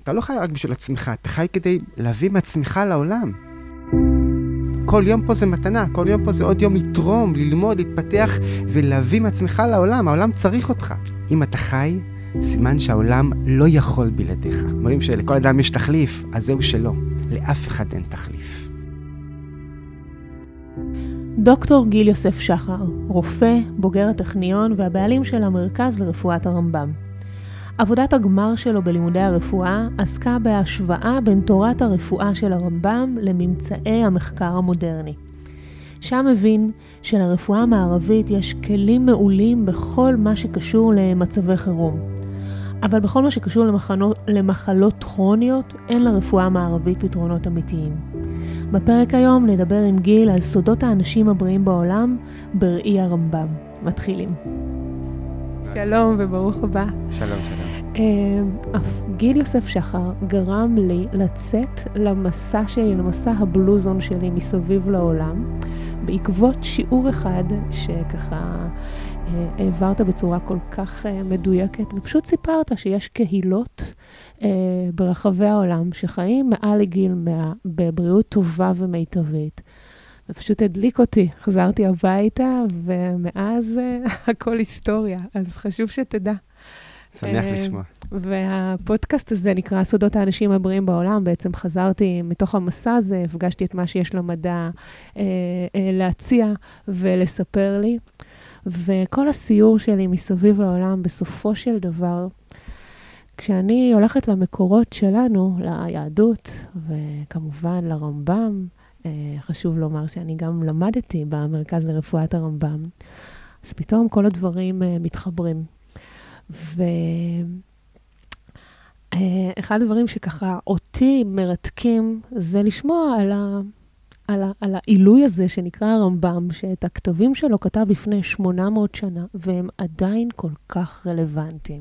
אתה לא חי רק בשביל עצמך, אתה חי כדי להביא מעצמך לעולם. כל יום פה זה מתנה, כל יום פה זה עוד יום לתרום, ללמוד, להתפתח ולהביא מעצמך לעולם. העולם צריך אותך. אם אתה חי, סימן שהעולם לא יכול בלעדיך. אומרים שלכל אדם יש תחליף, אז זהו שלא. לאף אחד אין תחליף. דוקטור גיל יוסף שחר, רופא, בוגר הטכניון והבעלים של המרכז לרפואת הרמב"ם. עבודת הגמר שלו בלימודי הרפואה עסקה בהשוואה בין תורת הרפואה של הרמב"ם לממצאי המחקר המודרני. שם הבין שלרפואה המערבית יש כלים מעולים בכל מה שקשור למצבי חירום. אבל בכל מה שקשור למחלות כרוניות, אין לרפואה המערבית פתרונות אמיתיים. בפרק היום נדבר עם גיל על סודות האנשים הבריאים בעולם בראי הרמב"ם. מתחילים. שלום וברוך הבא. שלום, שלום. גיל יוסף שחר גרם לי לצאת למסע שלי, למסע הבלוזון שלי מסביב לעולם, בעקבות שיעור אחד שככה העברת בצורה כל כך מדויקת, ופשוט סיפרת שיש קהילות ברחבי העולם שחיים מעל לגיל 100 בבריאות טובה ומיטבית. ופשוט הדליק אותי, חזרתי הביתה, ומאז הכל היסטוריה, אז חשוב שתדע. שמח לשמוע. והפודקאסט הזה נקרא סודות האנשים הבריאים בעולם, בעצם חזרתי מתוך המסע הזה, הפגשתי את מה שיש למדע להציע ולספר לי, וכל הסיור שלי מסביב לעולם, בסופו של דבר, כשאני הולכת למקורות שלנו, ליהדות, וכמובן לרמב"ם, חשוב לומר שאני גם למדתי במרכז לרפואת הרמב"ם, אז פתאום כל הדברים מתחברים. ואחד הדברים שככה אותי מרתקים, זה לשמוע על העילוי הזה שנקרא הרמב"ם, שאת הכתבים שלו כתב לפני 800 שנה, והם עדיין כל כך רלוונטיים.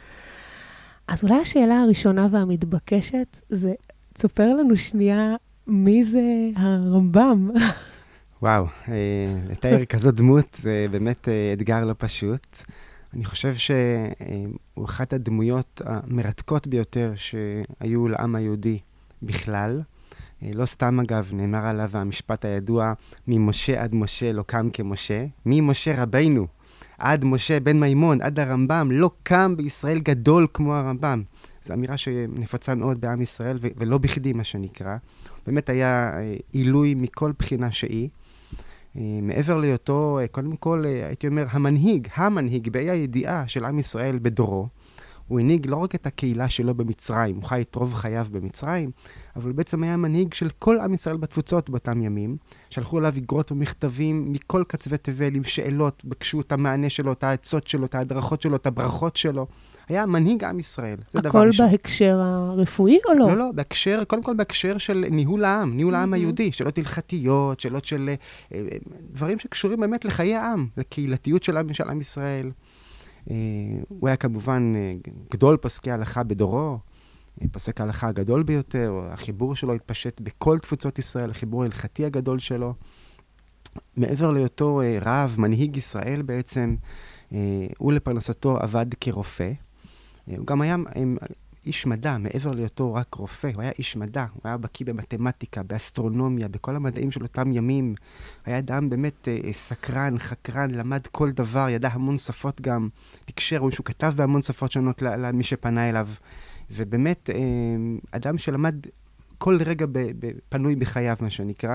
אז אולי השאלה הראשונה והמתבקשת, זה תספר לנו שנייה, מי זה הרמב"ם? וואו, לתאר כזאת דמות זה באמת אתגר לא פשוט. אני חושב שהוא אחת הדמויות המרתקות ביותר שהיו לעם היהודי בכלל. לא סתם אגב, נאמר עליו המשפט הידוע, ממשה עד משה לא קם כמשה. ממשה רבינו עד משה בן מימון, עד הרמב"ם, לא קם בישראל גדול כמו הרמב"ם. זו אמירה שנפוצה מאוד בעם ישראל, ולא בכדי מה שנקרא. באמת היה עילוי מכל בחינה שהיא. מעבר להיותו, קודם כל, הייתי אומר, המנהיג, באי הידיעה של עם ישראל בדורו. הוא הנהיג לא רק את הקהילה שלו במצרים, הוא חי את רוב חייו במצרים, אבל בעצם היה מנהיג של כל עם ישראל בתפוצות באותם ימים. שלחו אליו איגרות ומכתבים מכל קצווי תבל עם שאלות, בקשו את המענה שלו, את העצות שלו, את ההדרכות שלו, את הברכות שלו. היה מנהיג עם ישראל. הכל בהקשר הרפואי או לא? לא, קודם כל בהקשר של ניהול העם היהודי, שאלות הלכתיות, שאלות של דברים שקשורים באמת לחיי העם, לקהילתיות של עם ישראל. הוא היה כמובן גדול פוסקי ההלכה בדורו, פוסק ההלכה הגדול ביותר, החיבור שלו התפשט בכל תפוצות ישראל, החיבור ההלכתי הגדול שלו. מעבר להיותו רב, מנהיג ישראל בעצם, הוא לפרנסתו עבד כרופא. הוא גם היה איש מדע, מעבר להיותו רק רופא, הוא היה איש מדע, הוא היה בקיא במתמטיקה, באסטרונומיה, בכל המדעים של אותם ימים. היה אדם באמת סקרן, חקרן, למד כל דבר, ידע המון שפות גם, תקשר, שהוא כתב בהמון שפות שונות למי שפנה אליו. ובאמת, אדם שלמד כל רגע פנוי בחייו, מה שנקרא.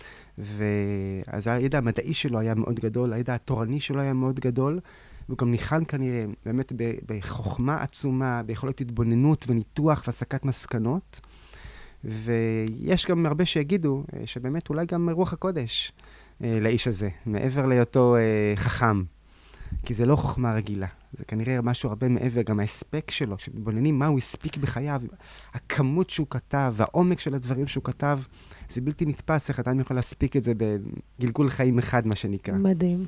ואז הידע המדעי שלו היה מאוד גדול, הידע התורני שלו היה מאוד גדול, והוא גם ניחן כנראה באמת בחוכמה עצומה, ביכולת התבוננות וניתוח והסקת מסקנות. ויש גם הרבה שיגידו שבאמת אולי גם רוח הקודש לאיש הזה, מעבר להיותו חכם. כי זה לא חוכמה רגילה, זה כנראה משהו הרבה מעבר, גם ההספק שלו, כשבוננים מה הוא הספיק בחייו, הכמות שהוא כתב, והעומק של הדברים שהוא כתב, זה בלתי נתפס, איך אדם יכול להספיק את זה בגלגול חיים אחד, מה שנקרא. מדהים.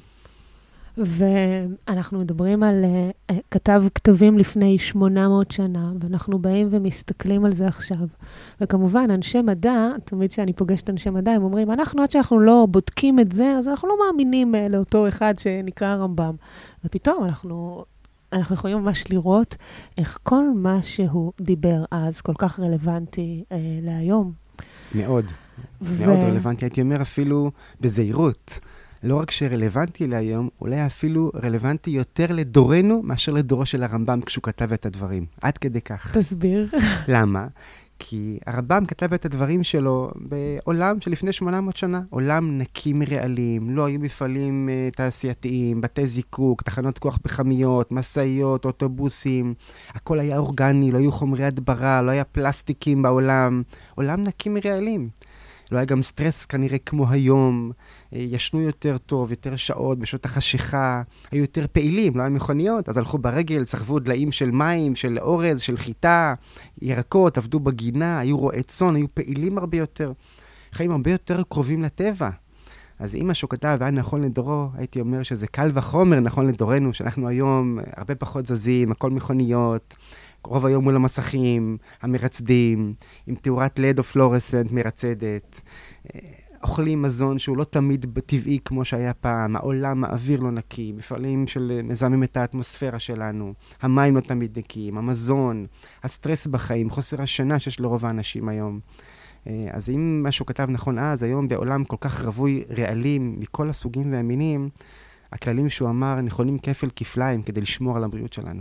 ואנחנו מדברים על כתב כתבים לפני 800 שנה, ואנחנו באים ומסתכלים על זה עכשיו. וכמובן, אנשי מדע, תמיד שאני פוגשת אנשי מדע, הם אומרים, אנחנו עד שאנחנו לא בודקים את זה, אז אנחנו לא מאמינים לאותו אחד שנקרא הרמב"ם. ופתאום אנחנו אנחנו יכולים ממש לראות איך כל מה שהוא דיבר אז כל כך רלוונטי להיום. מאוד, מאוד רלוונטי. הייתי אומר אפילו בזהירות. לא רק שרלוונטי להיום, אולי אפילו רלוונטי יותר לדורנו מאשר לדורו של הרמב"ם כשהוא כתב את הדברים. עד כדי כך. תסביר. למה? כי הרמב"ם כתב את הדברים שלו בעולם שלפני 800 שנה. עולם נקי מרעלים, לא היו מפעלים תעשייתיים, בתי זיקוק, תחנות כוח פחמיות, מסעיות, אוטובוסים. הכל היה אורגני, לא היו חומרי הדברה, לא היה פלסטיקים בעולם. עולם נקי מרעלים. לא היה גם סטרס כנראה כמו היום, ישנו יותר טוב, יותר שעות, בשעות החשיכה, היו יותר פעילים, לא היה מכוניות, אז הלכו ברגל, סחבו דליים של מים, של אורז, של חיטה, ירקות, עבדו בגינה, היו רועי צאן, היו פעילים הרבה יותר, חיים הרבה יותר קרובים לטבע. אז אם משהו כתב היה נכון לדורו, הייתי אומר שזה קל וחומר נכון לדורנו, שאנחנו היום הרבה פחות זזים, הכל מכוניות, רוב היום מול המסכים, המרצדים, עם תאורת לד או פלורסנט מרצדת, אוכלים מזון שהוא לא תמיד טבעי כמו שהיה פעם, העולם, האוויר לא נקי, מפעלים של מזהמים את האטמוספירה שלנו, המים לא תמיד נקיים, המזון, הסטרס בחיים, חוסר השינה שיש לרוב האנשים היום. אז אם משהו כתב נכון אז, היום בעולם כל כך רווי רעלים מכל הסוגים והמינים, הכללים שהוא אמר נכונים כפל כפליים כדי לשמור על הבריאות שלנו.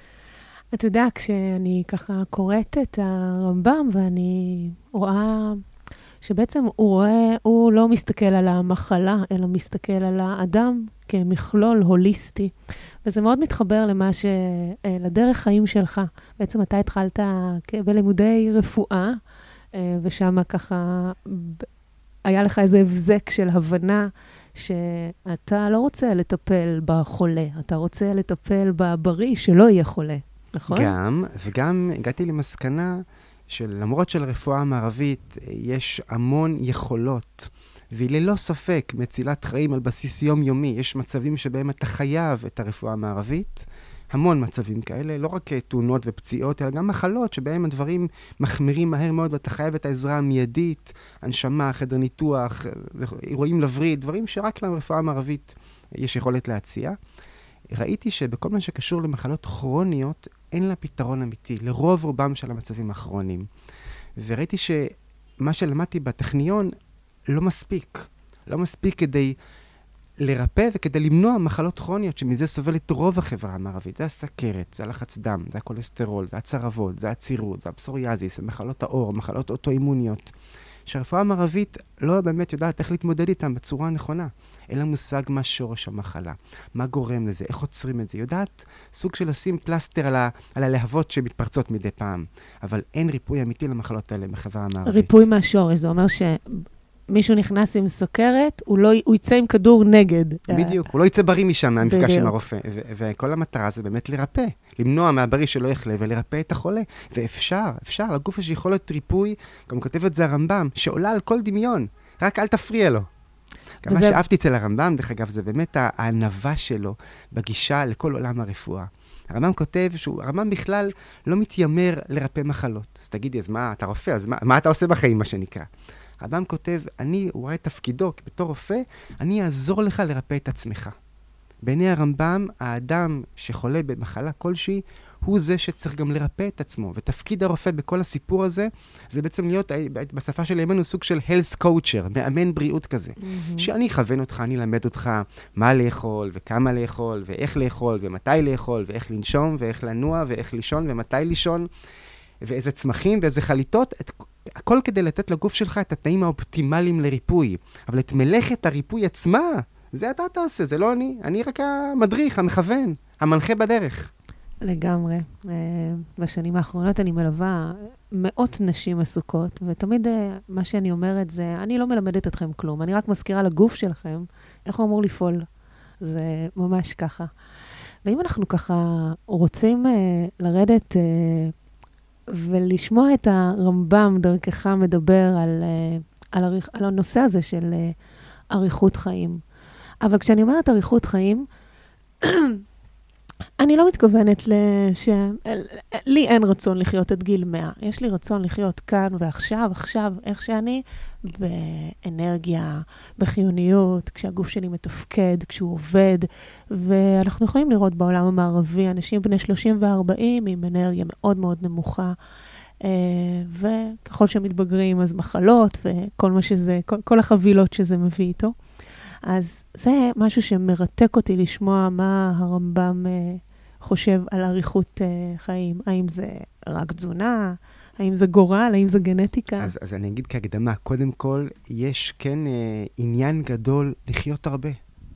אתה יודע, כשאני ככה קוראת את הרמב"ם ואני רואה שבעצם הוא לא מסתכל על המחלה, אלא מסתכל על האדם כמכלול הוליסטי. וזה מאוד מתחבר לדרך חיים שלך. בעצם אתה התחלת בלימודי רפואה, ושם ככה היה לך איזה הבזק של הבנה שאתה לא רוצה לטפל בחולה, אתה רוצה לטפל בבריא שלא יהיה חולה. נכון? וגם הגעתי למסקנה שלמרות שלרפואה המערבית יש המון יכולות, והיא ללא ספק מצילת חיים על בסיס יומיומי. יש מצבים שבהם אתה חייב את הרפואה המערבית, המון מצבים כאלה, לא רק תאונות ופציעות, אלא גם מחלות שבהם הדברים מחמירים מהר מאוד, ואתה חייב את העזרה המיידית, הנשמה, חדר ניתוח, אירועים לווריד, דברים שרק לרפואה המערבית יש יכולת להציע. ראיתי שבכל מה שקשור למחלות כרוניות, אין לה פתרון אמיתי, לרוב רובם של המצבים הכרוניים. וראיתי שמה שלמדתי בטכניון לא מספיק. לא מספיק כדי לרפא וכדי למנוע מחלות כרוניות, שמזה סובלת רוב החברה המערבית. זה הסכרת, זה הלחץ דם, זה הכולסטרול, זה הצרבות, זה הצירות, זה הפסוריאזיס, זה מחלות העור, מחלות אוטואימוניות. שהרפואה המערבית לא באמת יודעת איך להתמודד איתם בצורה הנכונה. אין לה מושג מה שורש המחלה, מה גורם לזה, איך עוצרים את זה. יודעת סוג של לשים פלסטר על הלהבות שמתפרצות מדי פעם. אבל אין ריפוי אמיתי למחלות האלה בחברה המערבית. ריפוי מהשורש, זה אומר שמישהו נכנס עם סוכרת, הוא יצא עם כדור נגד. בדיוק, הוא לא יצא בריא משם מהמפגש עם הרופא. וכל המטרה זה באמת לרפא. למנוע מהבריא שלא יחלה ולרפא את החולה. ואפשר, לגוף יש יכולת ריפוי, גם כותב את זה הרמב"ם, שעולה על כל דמיון. רק אל תפריע לו. מה שאהבתי אצל הרמב"ם, דרך אגב, זה באמת הענווה שלו בגישה לכל עולם הרפואה. הרמב"ם כותב הרמב"ם בכלל לא מתיימר לרפא מחלות. אז תגידי, אז מה, אתה רופא? אז מה אתה עושה בחיים, מה שנקרא? הרמב"ם כותב, הוא רואה את תפקידו, בתור רופא, אני אעזור לך לרפא את עצמך. בעיני הרמב"ם, האדם שחולה במחלה כלשהי, הוא זה שצריך גם לרפא את עצמו. ותפקיד הרופא בכל הסיפור הזה, זה בעצם להיות, בשפה של ימינו, סוג של health coacher, מאמן בריאות כזה. שאני אכוון אותך, אני אלמד אותך מה לאכול, וכמה לאכול, ואיך לאכול, ומתי לאכול, ואיך לנשום, ואיך לנוע, ואיך לישון, ומתי לישון, ואיזה צמחים, ואיזה חליטות, הכל כדי לתת לגוף שלך את התנאים האופטימליים לריפוי. אבל את מלאכת הריפוי עצמה, זה אתה תעשה, זה לא אני רק המדריך, המכוון, המנחה בדרך. לגמרי. בשנים האחרונות אני מלווה מאות נשים עסוקות, ותמיד מה שאני אומרת זה, אני לא מלמדת אתכם כלום, אני רק מזכירה לגוף שלכם איך הוא אמור לפעול. זה ממש ככה. ואם אנחנו ככה רוצים לרדת ולשמוע את הרמב"ם דרכך מדבר על הנושא הזה של אריכות חיים. אבל כשאני אומרת אריכות חיים, אני לא מתכוונת לי אין רצון לחיות עד גיל 100. יש לי רצון לחיות כאן ועכשיו, איך שאני, באנרגיה, בחיוניות, כשהגוף שלי מתפקד, כשהוא עובד, ואנחנו יכולים לראות בעולם המערבי, אנשים בני 30 ו-40 עם אנרגיה מאוד מאוד נמוכה, וככל שהם מתבגרים, אז מחלות, וכל מה שזה, כל החבילות שזה מביא איתו. אז זה משהו שמרתק אותי לשמוע מה הרמב"ם חושב על אריכות חיים. האם זה רק תזונה? האם זה גורל? האם זה גנטיקה? אז אני אגיד כהקדמה, קודם כל, יש כן עניין גדול לחיות הרבה.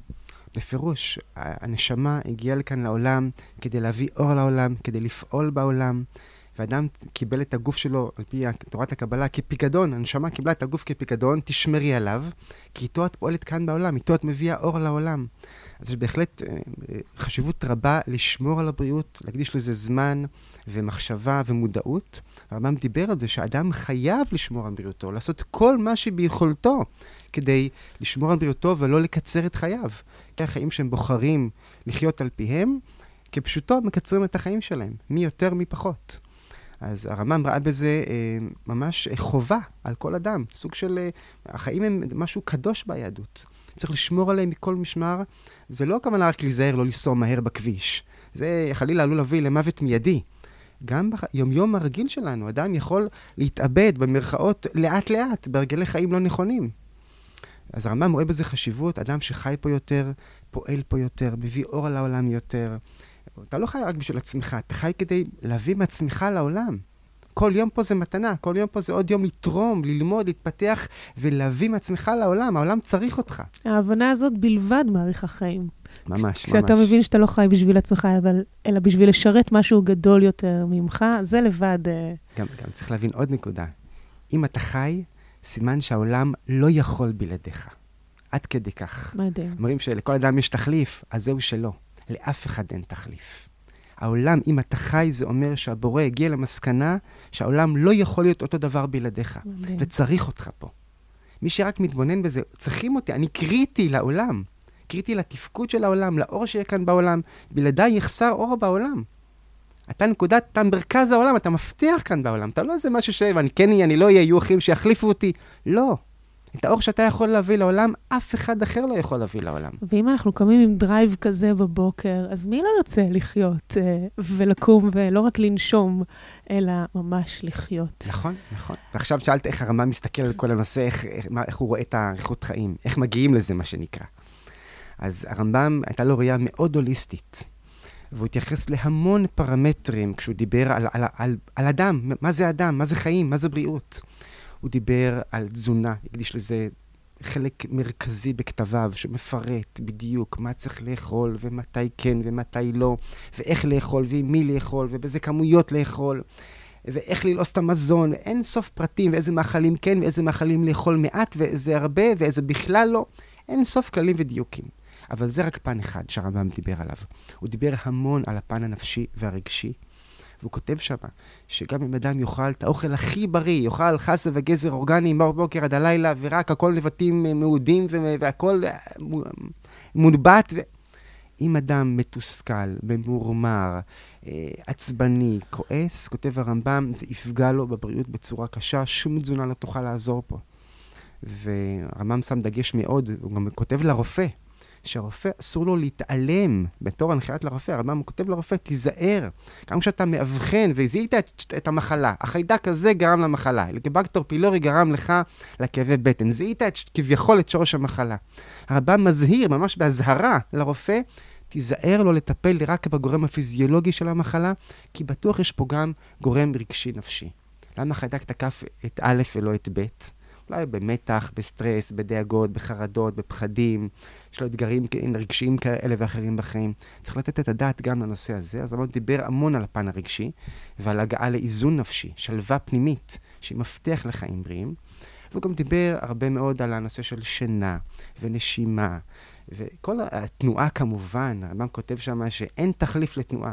בפירוש, הנשמה הגיעה לכאן לעולם כדי להביא אור לעולם, כדי לפעול בעולם, ואדם קיבל את הגוף שלו, על פי תורת הקבלה, כפיקדון. הנשמה קיבלה את הגוף כפיקדון, תשמרי עליו, כי איתו את פועלת כאן בעולם, איתו את מביאה אור לעולם. אז יש בהחלט חשיבות רבה לשמור על הבריאות, להקדיש לזה זמן ומחשבה ומודעות. הרמב"ם דיבר על זה שאדם חייב לשמור על בריאותו, לעשות כל מה שביכולתו כדי לשמור על בריאותו ולא לקצר את חייו. כי החיים שהם בוחרים לחיות על פיהם, כפשוטו מקצרים את החיים שלהם, מי יותר מי פחות. אז הרמב"ם ראה בזה ממש חובה על כל אדם. סוג של, החיים הם משהו קדוש ביהדות. צריך לשמור עליהם מכל משמר. זה לא הכוונה רק להיזהר, לא לנסוע מהר בכביש. זה חלילה עלול להביא למוות מיידי. גם ביום-יום הרגיל שלנו, אדם יכול להתאבד במרכאות לאט-לאט, בהרגלי חיים לא נכונים. אז הרמב"ם רואה בזה חשיבות, אדם שחי פה יותר, פועל פה יותר, מביא אור על העולם יותר. אתה לא חי רק בשביל עצמך, אתה חי כדי להביא מעצמך לעולם. כל יום פה זה מתנה, כל יום פה זה עוד יום לתרום, ללמוד, להתפתח ולהביא מעצמך לעולם. העולם צריך אותך. ההבנה הזאת בלבד מאריך החיים. ממש. כשאתה מבין שאתה לא חי בשביל עצמך, אלא בשביל לשרת משהו גדול יותר ממך, זה לבד. גם צריך להבין עוד נקודה. אם אתה חי, סימן שהעולם לא יכול בלעדיך. עד כדי כך. מדהים. אומרים שלכל אדם יש תחליף, אז זהו שלא. לאף אחד אין תחליף. העולם, אם אתה חי, זה אומר שהבורא הגיע למסקנה שהעולם לא יכול להיות אותו דבר בלעדיך. וצריך אותך פה. מי שרק מתבונן בזה, צריכים אותי, אני קריטי לעולם. קריטי לתפקוד של העולם, לאור שיהיה כאן בעולם. בלעדיי יחסר אור בעולם. אתה נקודת, אתה מרכז העולם, אתה מבטיח כאן בעולם. אתה לא איזה משהו ואני כן אהיה, אני לא אהיה, יהיו אחים שיחליפו אותי. לא. את האור שאתה יכול להביא לעולם, אף אחד אחר לא יכול להביא לעולם. ואם אנחנו קמים עם דרייב כזה בבוקר, אז מי לא ירצה לחיות ולקום ולא רק לנשום, אלא ממש לחיות? נכון. ועכשיו שאלת איך הרמב"ם מסתכל על כל הנושא, איך הוא רואה את האריכות חיים, איך מגיעים לזה מה שנקרא. אז הרמב"ם הייתה לו ראייה מאוד הוליסטית, והוא התייחס להמון פרמטרים כשהוא דיבר על אדם, מה זה אדם, מה זה חיים, מה זה בריאות. הוא דיבר על תזונה, הקדיש לזה חלק מרכזי בכתביו, שמפרט בדיוק מה צריך לאכול, ומתי כן ומתי לא, ואיך לאכול, ועם מי לאכול, ובאיזה כמויות לאכול, ואיך ללעוס את המזון, אין סוף פרטים, ואיזה מאכלים כן, ואיזה מאכלים לאכול מעט, ואיזה הרבה, ואיזה בכלל לא. אין סוף כללים ודיוקים. אבל זה רק פן אחד שהרמב"ם דיבר עליו. הוא דיבר המון על הפן הנפשי והרגשי, והוא כותב שם שגם אם אדם יאכל את האוכל הכי בריא, יאכל חסה וגזר אורגני מהבוקר עד הלילה, ורק הכל נבטים מעודים והכל מודבט. אם אדם מתוסכל, ממורמר, עצבני, כועס, כותב הרמב"ם, זה יפגע לו בבריאות בצורה קשה, שום תזונה לא תוכל לעזור פה. והרמב"ם שם דגש מאוד, הוא גם כותב לרופא, שהרופא אסור לו להתעלם, בתור הנחיית לרופא, הרמב"ם כותב לרופא, תיזהר, גם כשאתה מאבחן והזיהית את המחלה, החיידק הזה גרם למחלה, אלקבקטור פילורי גרם לך לכאבי בטן, זיהית כביכול את שורש המחלה. הרמב"ם מזהיר, ממש בהזהרה לרופא, תיזהר לו לטפל רק בגורם הפיזיולוגי של המחלה, כי בטוח יש פה גם גורם רגשי נפשי. למה החיידק תקף את א' ולא את ב'? אולי במתח, בסטרס, בדאגות, בחרדות, בפחדים, יש לו אתגרים רגשיים כאלה ואחרים בחיים. צריך לתת את הדעת גם לנושא הזה. אז הרמב"ם דיבר המון על הפן הרגשי, ועל הגעה לאיזון נפשי, שלווה פנימית, שהיא מפתח לחיים בריאים. והוא גם דיבר הרבה מאוד על הנושא של שינה ונשימה, וכל התנועה כמובן. הרמב"ם כותב שם שאין תחליף לתנועה.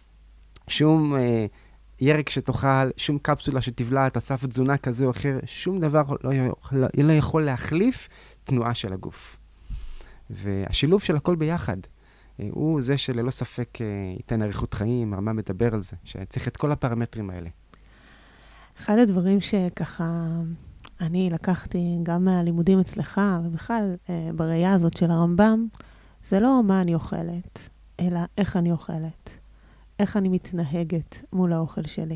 שום ירק שתאכל, שום קפסולה שתבלע, תוסף תזונה כזה או אחר, שום דבר לא יכול להחליף תנועה של הגוף. והשילוב של הכל ביחד, הוא זה שללא ספק ייתן אריכות חיים, הרמב"ם מדבר על זה, שצריך את כל הפרמטרים האלה. אחד הדברים שככה אני לקחתי גם מהלימודים אצלך, ובכלל בראייה הזאת של הרמב"ם, זה לא מה אני אוכלת, אלא איך אני אוכלת, איך אני מתנהגת מול האוכל שלי.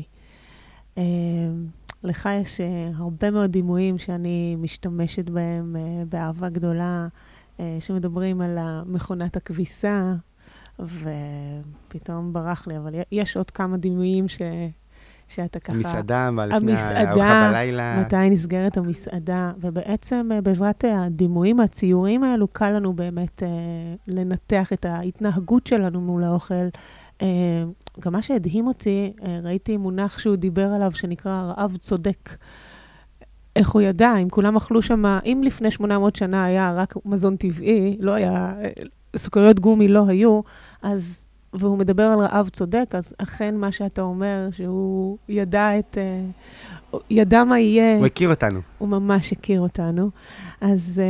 לך יש הרבה מאוד דימויים שאני משתמשת בהם באהבה גדולה, שמדברים על מכונת הכביסה, ופתאום ברח לי, אבל יש עוד כמה דימויים שאתה ככה... המסעדה, לפני הארוחה בלילה. מתי נסגרת המסעדה, ובעצם בעזרת הדימויים הציוריים האלו, קל לנו באמת לנתח את ההתנהגות שלנו מול האוכל. גם מה שהדהים אותי, ראיתי מונח שהוא דיבר עליו, שנקרא רעב צודק. איך הוא ידע, אם כולם אכלו שם, אם לפני 800 שנה היה רק מזון טבעי, לא היה, סוכריות גומי לא היו, אז, והוא מדבר על רעב צודק, אז אכן מה שאתה אומר, שהוא ידע מה יהיה. הוא הכיר אותנו. הוא ממש הכיר אותנו. אז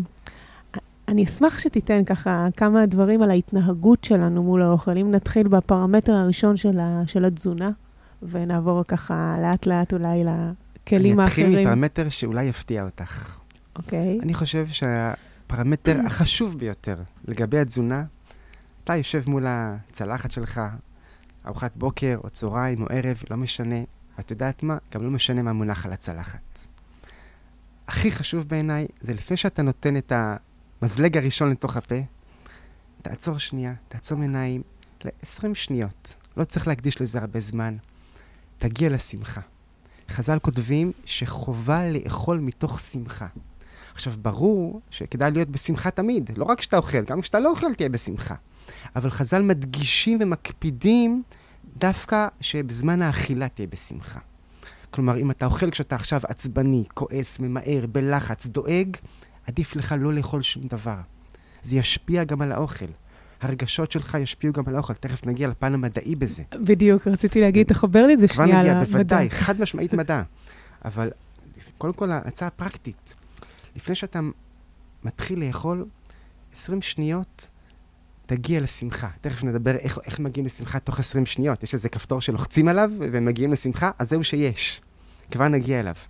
אני אשמח שתיתן ככה כמה דברים על ההתנהגות שלנו מול האוכל. אם נתחיל בפרמטר הראשון של התזונה, ונעבור ככה לאט לאט אולי לכלים האחרים. אני אתחיל מפרמטר שאולי יפתיע אותך. אוקיי. אני חושב שהפרמטר החשוב ביותר לגבי התזונה, אתה יושב מול הצלחת שלך, ארוחת בוקר או צהריים או ערב, לא משנה. ואת יודעת מה? גם לא משנה מה מונח על הצלחת. הכי חשוב בעיניי, זה לפני שאתה נותן את המזלג הראשון לתוך הפה, תעצור שנייה, תעצום עיניים ל-20 שניות. לא צריך להקדיש לזה הרבה זמן. תגיע לשמחה. חז"ל כותבים שחובה לאכול מתוך שמחה. עכשיו, ברור שכדאי להיות בשמחה תמיד. לא רק כשאתה אוכל, גם כשאתה לא אוכל תהיה בשמחה. אבל חז"ל מדגישים ומקפידים דווקא שבזמן האכילה תהיה בשמחה. כלומר, אם אתה אוכל כשאתה עכשיו עצבני, כועס, ממהר, בלחץ, דואג, עדיף לך לא לאכול שום דבר. זה ישפיע גם על האוכל. הרגשות שלך ישפיעו גם על האוכל. תכף נגיע לפן המדעי בזה. בדיוק, רציתי להגיד, תחבר לי את זה שנייה על המדע. בוודאי, חד משמעית מדע. אבל קודם כל, ההצעה פרקטית. לפני שאתה מתחיל לאכול, 20 שניות, תגיע לשמחה. תכף נדבר איך מגיעים לשמחה תוך 20 שניות. יש איזה כפתור שלוחצים עליו ומגיעים לשמחה, אז זהו שיש. כבר נגיע אליו.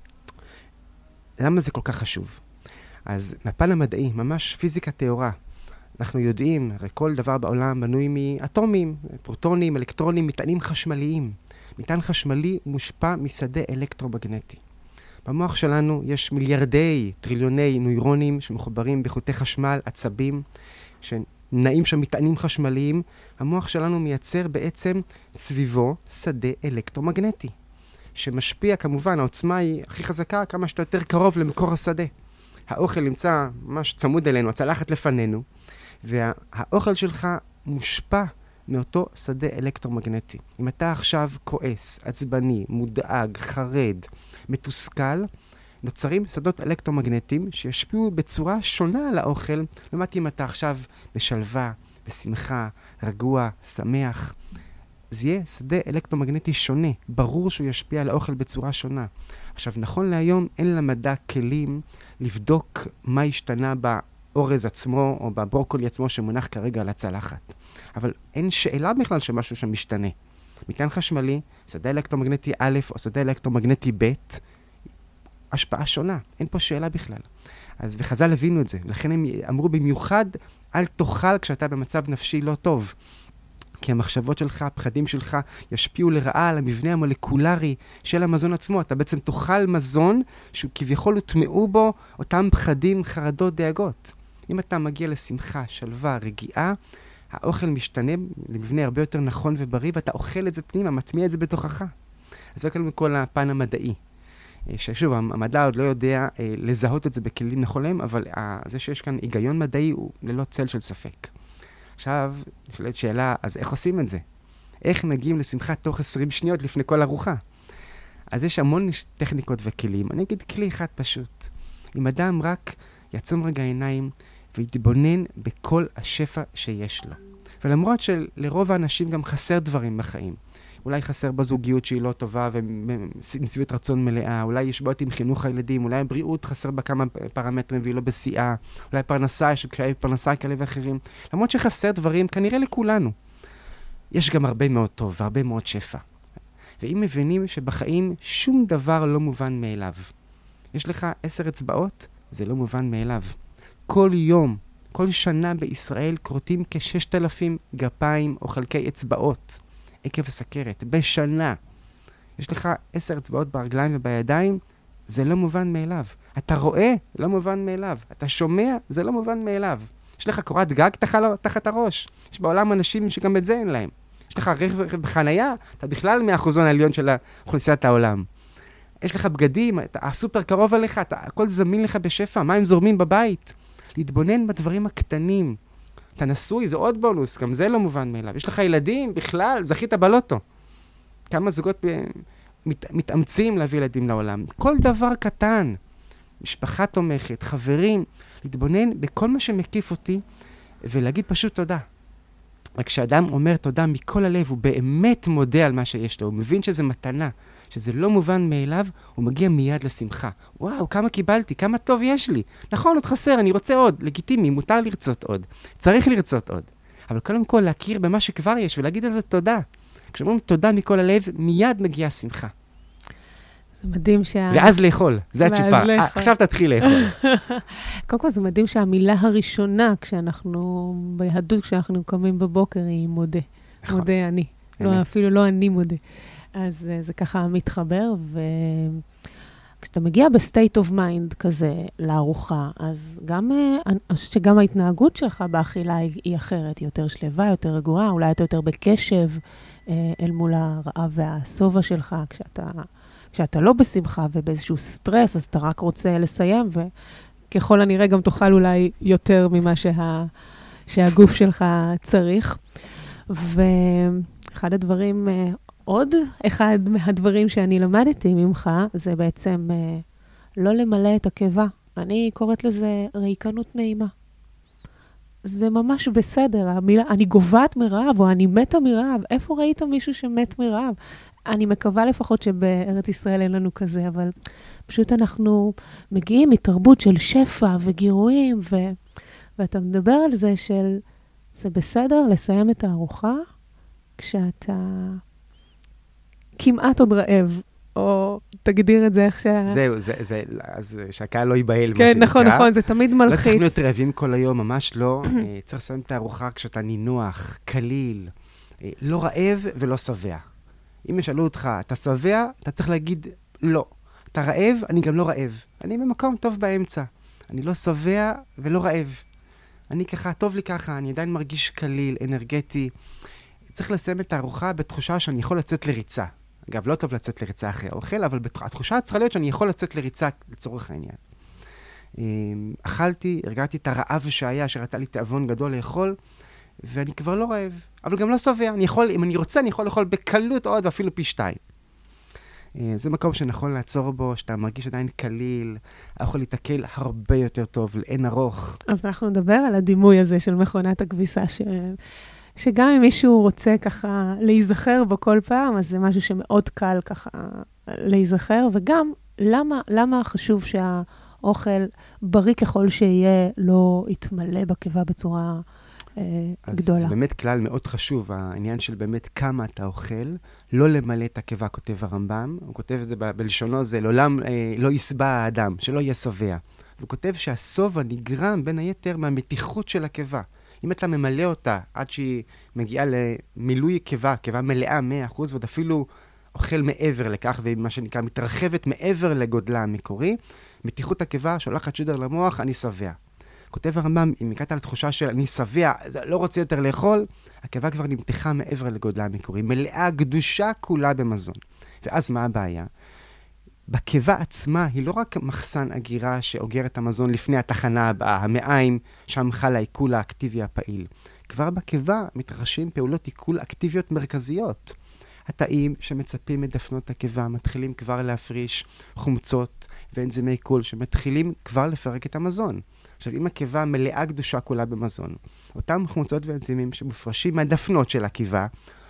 למה זה כל כך חשוב? אז מהפן המדעי, ממש פיזיקה תיאורה, אנחנו יודעים, הרי כל דבר בעולם בנוי מאטומים, פרוטונים, אלקטרונים, מטענים חשמליים. מטען חשמלי מושפע משדה אלקטרומגנטי. במוח שלנו יש מיליארדי, טריליוני נוירונים שמחוברים בחוטי חשמל, עצבים, שנעים שם מטענים חשמליים. המוח שלנו מייצר בעצם סביבו שדה אלקטרומגנטי, שמשפיע כמובן, העוצמה היא הכי חזקה, כמה שאתה יותר קרוב למקור השדה. האוכל נמצא ממש צמוד אלינו, הצלחת לפנינו, והאוכל שלך מושפע מאותו שדה אלקטרומגנטי. אם אתה עכשיו כועס, עצבני, מודאג, חרד, מתוסכל, נוצרים שדות אלקטרומגנטיים שישפיעו בצורה שונה על האוכל, לעומת אם אתה עכשיו בשלווה, בשמחה, רגוע, שמח. זה יהיה שדה אלקטרומגנטי שונה. ברור שהוא ישפיע על האוכל בצורה שונה. עכשיו, נכון להיום אין למדע כלים לבדוק מה השתנה באורז עצמו או בברוקולי עצמו שמונח כרגע על הצלחת. אבל אין שאלה בכלל שמשהו שם משתנה. מטען חשמלי, שדה אלקטרומגנטי א' או שדה אלקטרומגנטי ב', השפעה שונה. אין פה שאלה בכלל. אז וחז"ל הבינו את זה. לכן הם אמרו במיוחד, אל תאכל כשאתה במצב נפשי לא טוב. כי המחשבות שלך, הפחדים שלך, ישפיעו לרעה על המבנה המולקולרי של המזון עצמו. אתה בעצם תאכל מזון שכביכול הוטמעו בו אותם פחדים, חרדות, דאגות. אם אתה מגיע לשמחה, שלווה, רגיעה, האוכל משתנה למבנה הרבה יותר נכון ובריא, ואתה אוכל את זה פנימה, מטמיע את זה בתוכך. אז זה קודם כל הפן המדעי. ששוב, המדע עוד לא יודע לזהות את זה בכלים נכונים, אבל זה שיש כאן היגיון מדעי הוא ללא צל של ספק. עכשיו, נשאלת שאלה, אז איך עושים את זה? איך מגיעים לשמחה תוך 20 שניות לפני כל ארוחה? אז יש המון טכניקות וכלים. אני אגיד כלי אחד פשוט. אם אדם רק יעצום רגע עיניים ויתבונן בכל השפע שיש לו. ולמרות שלרוב האנשים גם חסר דברים בחיים. אולי חסר בזוגיות שהיא לא טובה ומסביבת רצון מלאה, אולי יש בעיות עם חינוך הילדים, אולי הבריאות חסר בכמה פרמטרים והיא לא בשיאה, אולי פרנסה, יש קשיי פרנסה כאלה ואחרים. למרות שחסר דברים, כנראה לכולנו. יש גם הרבה מאוד טוב והרבה מאוד שפע. ואם מבינים שבחיים שום דבר לא מובן מאליו. יש לך 10 אצבעות, זה לא מובן מאליו. כל יום, כל שנה בישראל קוראים כ-6,000 גפיים או חלקי אצבעות עקב סכרת. בשנה. יש לך 10 אצבעות ברגליים ובידיים, זה לא מובן מאליו. אתה רואה, לא מובן מאליו. אתה שומע, זה לא מובן מאליו. יש לך קורת גג תחת הראש. יש בעולם אנשים שגם את זה אין להם. יש לך רכב בחנייה, אתה בכלל מהאחוזון העליון של אוכלוסיית העולם. יש לך בגדים, הסופר קרוב עליך, הכל זמין לך בשפע, מים זורמים בבית. להתבונן בדברים הקטנים. אתה נשוי, זה עוד בונוס, גם זה לא מובן מאליו. יש לך ילדים, בכלל, זכית בלוטו. כמה זוגות מתאמצים להביא ילדים לעולם. כל דבר קטן, משפחה תומכת, חברים, להתבונן בכל מה שמקיף אותי, ולהגיד פשוט תודה. רק כשאדם אומר תודה מכל הלב, הוא באמת מודה על מה שיש לו, הוא מבין שזה מתנה, שזה לא מובן מאליו, הוא מגיע מיד לשמחה. וואו, כמה קיבלתי, כמה טוב יש לי. נכון, עוד חסר, אני רוצה עוד, לגיטימי, מותר לרצות עוד, צריך לרצות עוד. אבל קודם כל להכיר במה שכבר יש ולהגיד על זה תודה. כשאומרים תודה מכל הלב, מיד מגיעה שמחה. זה מדהים ואז לאכול, זה הצ'יפה. עכשיו תתחיל לאכול. קודם כל, זה מדהים שהמילה הראשונה, ביהדות, כשאנחנו קמים בבוקר, היא מודה. מודה אני. אפילו לא אני מודה. אז זה ככה מתחבר, וכשאתה מגיע בסטייט אוף מיינד כזה לארוחה, אז גם ההתנהגות שלך באכילה היא אחרת, היא יותר שלווה, יותר רגועה, אולי אתה יותר בקשב אל מול הרעב והסובה שלך, כשאתה לא בשמחה ובאיזשהו סטרס, אז אתה רק רוצה לסיים, וככל הנראה גם תאכל אולי יותר ממה שהגוף שלך צריך. ואחד הדברים, עוד אחד מהדברים שאני למדתי ממך, זה בעצם לא למלא את הקיבה. אני קוראת לזה ריקנות נעימה. זה ממש בסדר, המילה, אני גובעת מרעב, או אני מתה מרעב. איפה ראית מישהו שמת מרעב? אני מקווה לפחות שבארץ ישראל אין לנו כזה, אבל פשוט אנחנו מגיעים מתרבות של שפע וגירויים, ואתה מדבר על זה זה בסדר לסיים את הארוחה, כשאתה כמעט עוד רעב, או תגדיר את זה איך זהו, אז שהקהל לא ייבהל. כן, נכון, זה תמיד מלחיץ. לא צריך להיות רעבים כל היום, ממש לא. צריך לסיים את הארוחה כשאתה נינוח, קליל, לא רעב ולא שבע. אם ישאלו אותך, אתה שבע, אתה צריך להגיד לא. אתה רעב, אני גם לא רעב. אני במקום טוב באמצע. אני לא שבע ולא רעב. אני ככה, טוב לי ככה, אני עדיין מרגיש קליל, אנרגטי. צריך לסיים את הארוחה בתחושה שאני יכול לצאת לריצה. אגב, לא טוב לצאת לריצה אחרי האוכל, אבל התחושה צריכה להיות שאני יכול לצאת לריצה לצורך העניין. אכלתי, הרגעתי את הרעב שהיה, שראתה לי תאבון גדול לאכול, ואני כבר לא רעב, אבל גם לא שבע. אם אני רוצה, אני יכול לאכול בקלות עוד, ואפילו פי 2. זה מקום שנכון לעצור בו, שאתה מרגיש עדיין קליל, האוכל להתעכל הרבה יותר טוב, לאין ארוך. אז אנחנו נדבר על הדימוי הזה של מכונת הכביסה, שגם אם מישהו רוצה ככה להיזכר בו כל פעם, אז זה משהו שמאוד קל ככה להיזכר, וגם למה חשוב שהאוכל בריא ככל שיהיה לא יתמלא בקיבה בצורה גדולה. אז זה באמת כלל מאוד חשוב, העניין של באמת כמה אתה אוכל, לא למלא את הקיבה, כותב הרמב"ם, הוא כותב את זה בלשונו, זה לעולם לא יסבע האדם, שלא יהיה שבע. והוא כותב שהסובה נגרם בין היתר מהמתיחות של הקיבה. אם אתה ממלא אותה עד שהיא מגיעה למילוי קיבה מלאה 100%, ועוד אפילו אוכל מעבר לכך, ומה שנקרא מתרחבת מעבר לגודלה המקורי, מתיחות הקיבה שולחת שידר למוח, אני שבע. כותב הרמב"ם, אם הגעת לתחושה של אני שבע, לא רוצה יותר לאכול, הקיבה כבר נמתחה מעבר לגודלה המקורי, מלאה גדושה כולה במזון. ואז מה הבעיה? בקיבה עצמה היא לא רק מחסן אגירה שאוגר את המזון לפני התחנה הבאה, המעיים, שם חל העיכול האקטיבי הפעיל. כבר בקיבה מתרחשים פעולות עיכול אקטיביות מרכזיות. התאים שמצפים מדפנות הקיבה מתחילים כבר להפריש חומצות ואנזימי עיכול שמתחילים כבר לפרק את המזון. עכשיו, אם הקיבה מלאה גדושה כולה במזון, אותם חומצות ואנזימים שמופרשים מהדפנות של הקיבה,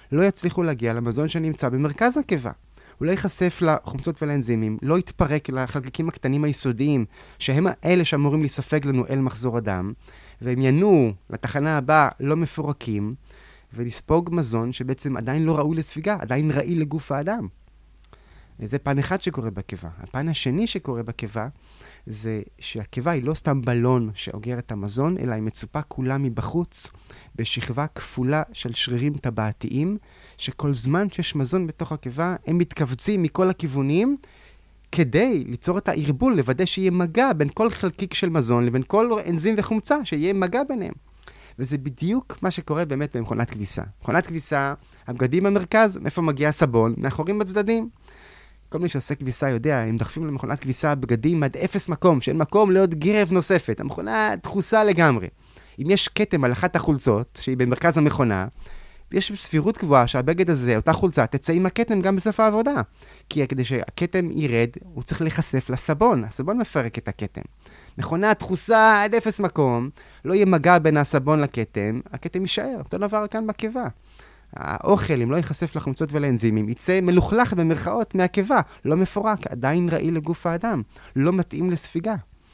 לא יצליחו להגיע למזון שנמצא במרכז הקיבה. הוא לא ייחשף לחומצות ולאנזימים, לא יתפרק לחלקיקים הקטנים היסודיים, שהם האלה שאמורים לספק לנו אל מחזור הדם, והם ינועו לתחנה הבאה לא מפורקים, ולספוג מזון שבעצם עדיין לא ראוי לספיגה, עדיין רעיל לגוף האדם. זה פן אחד שקורה בקיבה. הפן השני שקורה בקיבה, זה שהקיבה היא לא סתם בלון שאוגר את המזון, אלא היא מצופה כולה מבחוץ, בשכבה כפולה של שרירים טבעתיים, שכל זמן שיש מזון בתוך הקיבה, הם מתכווצים מכל הכיוונים, כדי ליצור את הערבול, לוודא שיהיה מגע בין כל חלקיק של מזון, לבין כל אנזים וחומצה, שיהיה מגע ביניהם. וזה בדיוק מה שקורה באמת במכונת כביסה. מכונת כביסה, הבגדים במרכז, מאיפה מגיע הסבון? מאחורים בצדדים. כל מי שעושה כביסה יודע, אם דחפים למכונת כביסה בגדים עד 0 מקום, שאין מקום לעוד גרב נוספת, המכונה דחוסה לגמרי. אם יש כתם על אחת החולצות, שהיא במרכז המכונה, יש סבירות גבוהה שהבגד הזה, אותה חולצה, תצא עם הכתם גם בסוף העבודה. כי כדי שהכתם ירד, הוא צריך להיחשף לסבון. הסבון מפרק את הכתם. מכונה דחוסה עד 0 מקום, לא יהיה מגע בין הסבון לכתם, הכתם יישאר. אותו דבר כאן בקיבה. האוכל, אם לא ייחשף לחומצות ולאנזימים, יצא מלוכלך במרכאות מהקיבה, לא מפורק, עדיין רעיל לגוף האדם, לא מתאים לספיגה.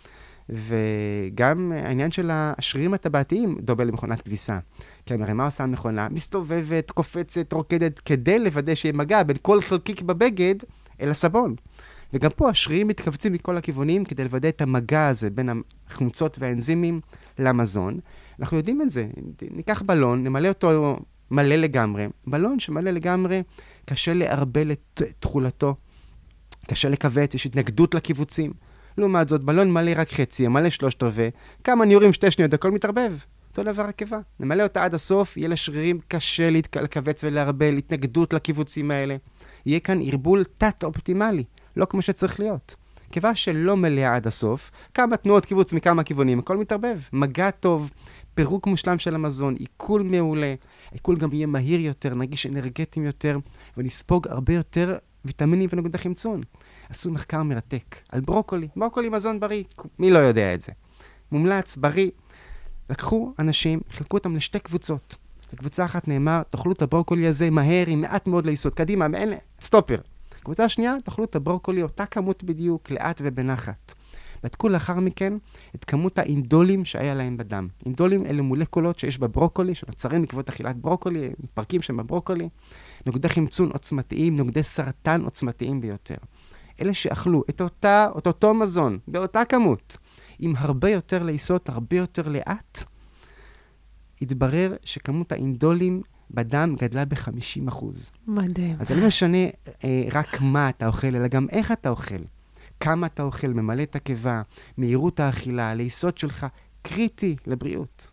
וגם העניין של השרירים הטבעתיים דומה למכונת כביסה. כי הרי מה עושה המכונה? מסתובבת, קופצת, רוקדת, כדי לוודא שיהיה מגע בין כל חלקיק בבגד אל הסבון. וגם פה השרירים מתכווצים מכל הכיוונים כדי לוודא את המגע הזה בין החומצות והאנזימים למזון. אנחנו יודעים את זה. ניקח בלון, נמלא אותו מלא לגמרי. בלון שמלא לגמרי, קשה להרבל את תכולתו, קשה לכווץ, יש התנגדות לקיבוצים. לעומת זאת, בלון מלא רק חצי, מלא 3/4, כמה ניורים 2 שניות, הכל מתערבב. אותו דבר הקיבה. נמלא אותה עד הסוף, יהיה לשרירים קשה לכווץ ולהרבל, התנגדות לקיבוצים האלה. יהיה כאן ערבול תת-אופטימלי, לא כמו שצריך להיות. קיבה שלא מלאה עד הסוף, כמה תנועות קיבוץ מכמה כיוונים, הכל מתערבב. מגע טוב, פירוק מושלם של המזון, עיכול מעולה, העיכול גם יהיה מהיר יותר, נגיש אנרגטיים יותר, ונספוג הרבה יותר ויטמינים ונוגדי חמצון. עשו מחקר מרתק על ברוקולי. ברוקולי מזון בריא, מי לא יודע את זה? מומלץ, בריא. לקחו אנשים, חלקו אותם לשתי קבוצות. לקבוצה אחת נאמר, תאכלו את הברוקולי הזה מהר, עם מעט מאוד ליסוד. קדימה, סטופר. קבוצה שנייה, תאכלו את הברוקולי, אותה כמות בדיוק, לאט ובנחת. בדקו לאחר מכן את כמות האינדולים שהיה להם בדם. אינדולים אלה מולקולות שיש בברוקולי, שנוצרים בעקבות אכילת ברוקולי, מתפרקים שם בברוקולי. נוגדי חמצון עוצמתיים, נוגדי סרטן עוצמתיים ביותר. אלה שאכלו את אותו מזון, באותה כמות, עם הרבה יותר ליסות, הרבה יותר לאט, התברר שכמות האינדולים בדם גדלה ב-50%. מדהים. אז זה לא משנה רק מה אתה אוכל, אלא גם איך אתה אוכל. כמה אתה אוכל, ממלא את הקיבה, מהירות האכילה, הליסות שלך, קריטי לבריאות.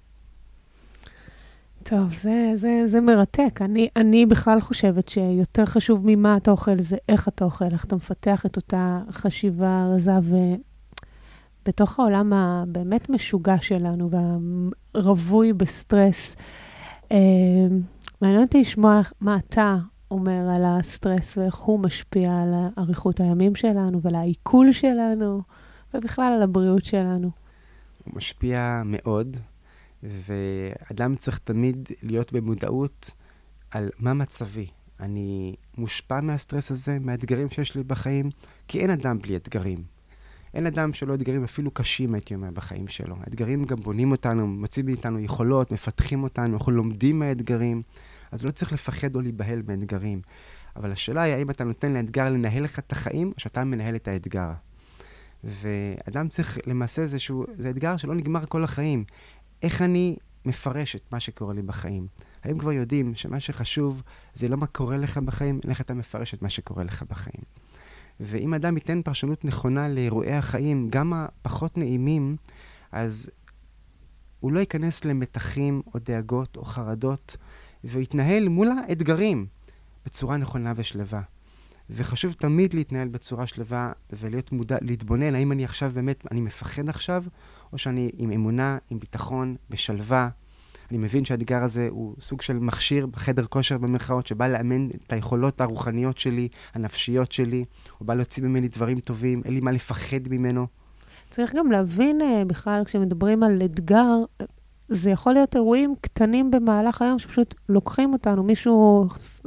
טוב, זה מרתק. אני בכלל חושבת שיותר חשוב ממה אתה אוכל זה איך אתה אוכל, איך אתה מפתח את אותה חשיבה רזה, ובתוך העולם הבאמת משוגע שלנו והרווי בסטרס, מעניין אותי לשמוע מה אתה אומר על הסטרס ואיך הוא משפיע על אריכות הימים שלנו ועל העיכול שלנו ובכלל על הבריאות שלנו. הוא משפיע מאוד. ואדם צריך תמיד להיות במודעות על מה מצבי. אני מושפע מהסטרס הזה, מהאתגרים שיש לי בחיים, כי אין אדם בלי אתגרים. אין אדם שלא אתגרים אפילו קשים, הייתי אומר, בחיים שלו. האתגרים גם בונים אותנו, מוצאים מאיתנו יכולות, מפתחים אותנו, אנחנו לומדים מהאתגרים, אז לא צריך לפחד או להיבהל באתגרים. אבל השאלה היא, האם אתה נותן לאתגר לנהל לך את החיים, או שאתה מנהל את האתגר. ואדם צריך למעשה זה אתגר שלא נגמר כל החיים. איך אני מפרש את מה שקורה לי בחיים? האם כבר יודעים שמה שחשוב זה לא מה קורה לך בחיים, איך אתה מפרש את מה שקורה לך בחיים? ואם אדם ייתן פרשנות נכונה לאירועי החיים, גם הפחות נעימים, אז הוא לא ייכנס למתחים או דאגות או חרדות, ויתנהל מול האתגרים בצורה נכונה ושלווה. וחשוב תמיד להתנהל בצורה שלווה ולהיות מודע, להתבונן, האם אני עכשיו באמת, אני מפחד עכשיו, או שאני עם אמונה, עם ביטחון, בשלווה. אני מבין שהאתגר הזה הוא סוג של מכשיר בחדר כושר במרכאות, שבא לאמן את היכולות הרוחניות שלי, הנפשיות שלי, הוא בא להוציא ממני דברים טובים, אין לי מה לפחד ממנו. צריך גם להבין בכלל, כשמדברים על אתגר, זה יכול להיות אירועים קטנים במהלך היום, שפשוט לוקחים אותנו, מישהו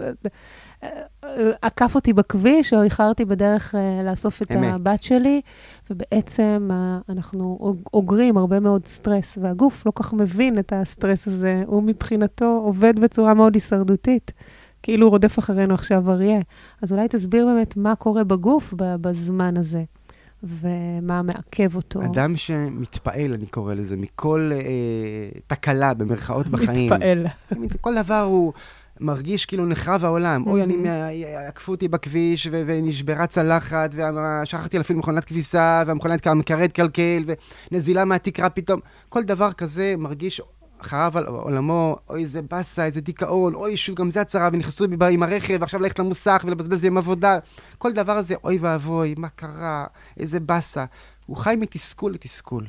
עקף אותי בכביש, או איחרתי בדרך לאסוף את הבת שלי, ובעצם אנחנו אוגרים הרבה מאוד סטרס, והגוף לא כך מבין את הסטרס הזה, הוא מבחינתו עובד בצורה מאוד הישרדותית, כאילו הוא רודף אחרינו עכשיו אריה. אז אולי תסביר באמת מה קורה בגוף בזמן הזה, ומה מעכב אותו. אדם שמתפעל, אני קורא לזה, מכל תקלה במרכאות בחיים. מתפעל. כל דבר הוא מרגיש כאילו נחרב העולם. אוי, עקפו אותי בכביש, ונשברה צלחת, ושכחתי להפעיל מכונת כביסה, והמכונת מקרד קלקל, ונזילה מהתקרה פתאום. כל דבר כזה מרגיש חרב על עולמו, אוי, איזה בסה, איזה דיכאון, אוי, שוב, גם זה הצרה, ונכנסו בי עם הרכב, ועכשיו ללכת למוסך ולבזבז עם עבודה. כל דבר הזה, אוי ואבוי, מה קרה, איזה בסה. הוא חי מתסכול לתסכול.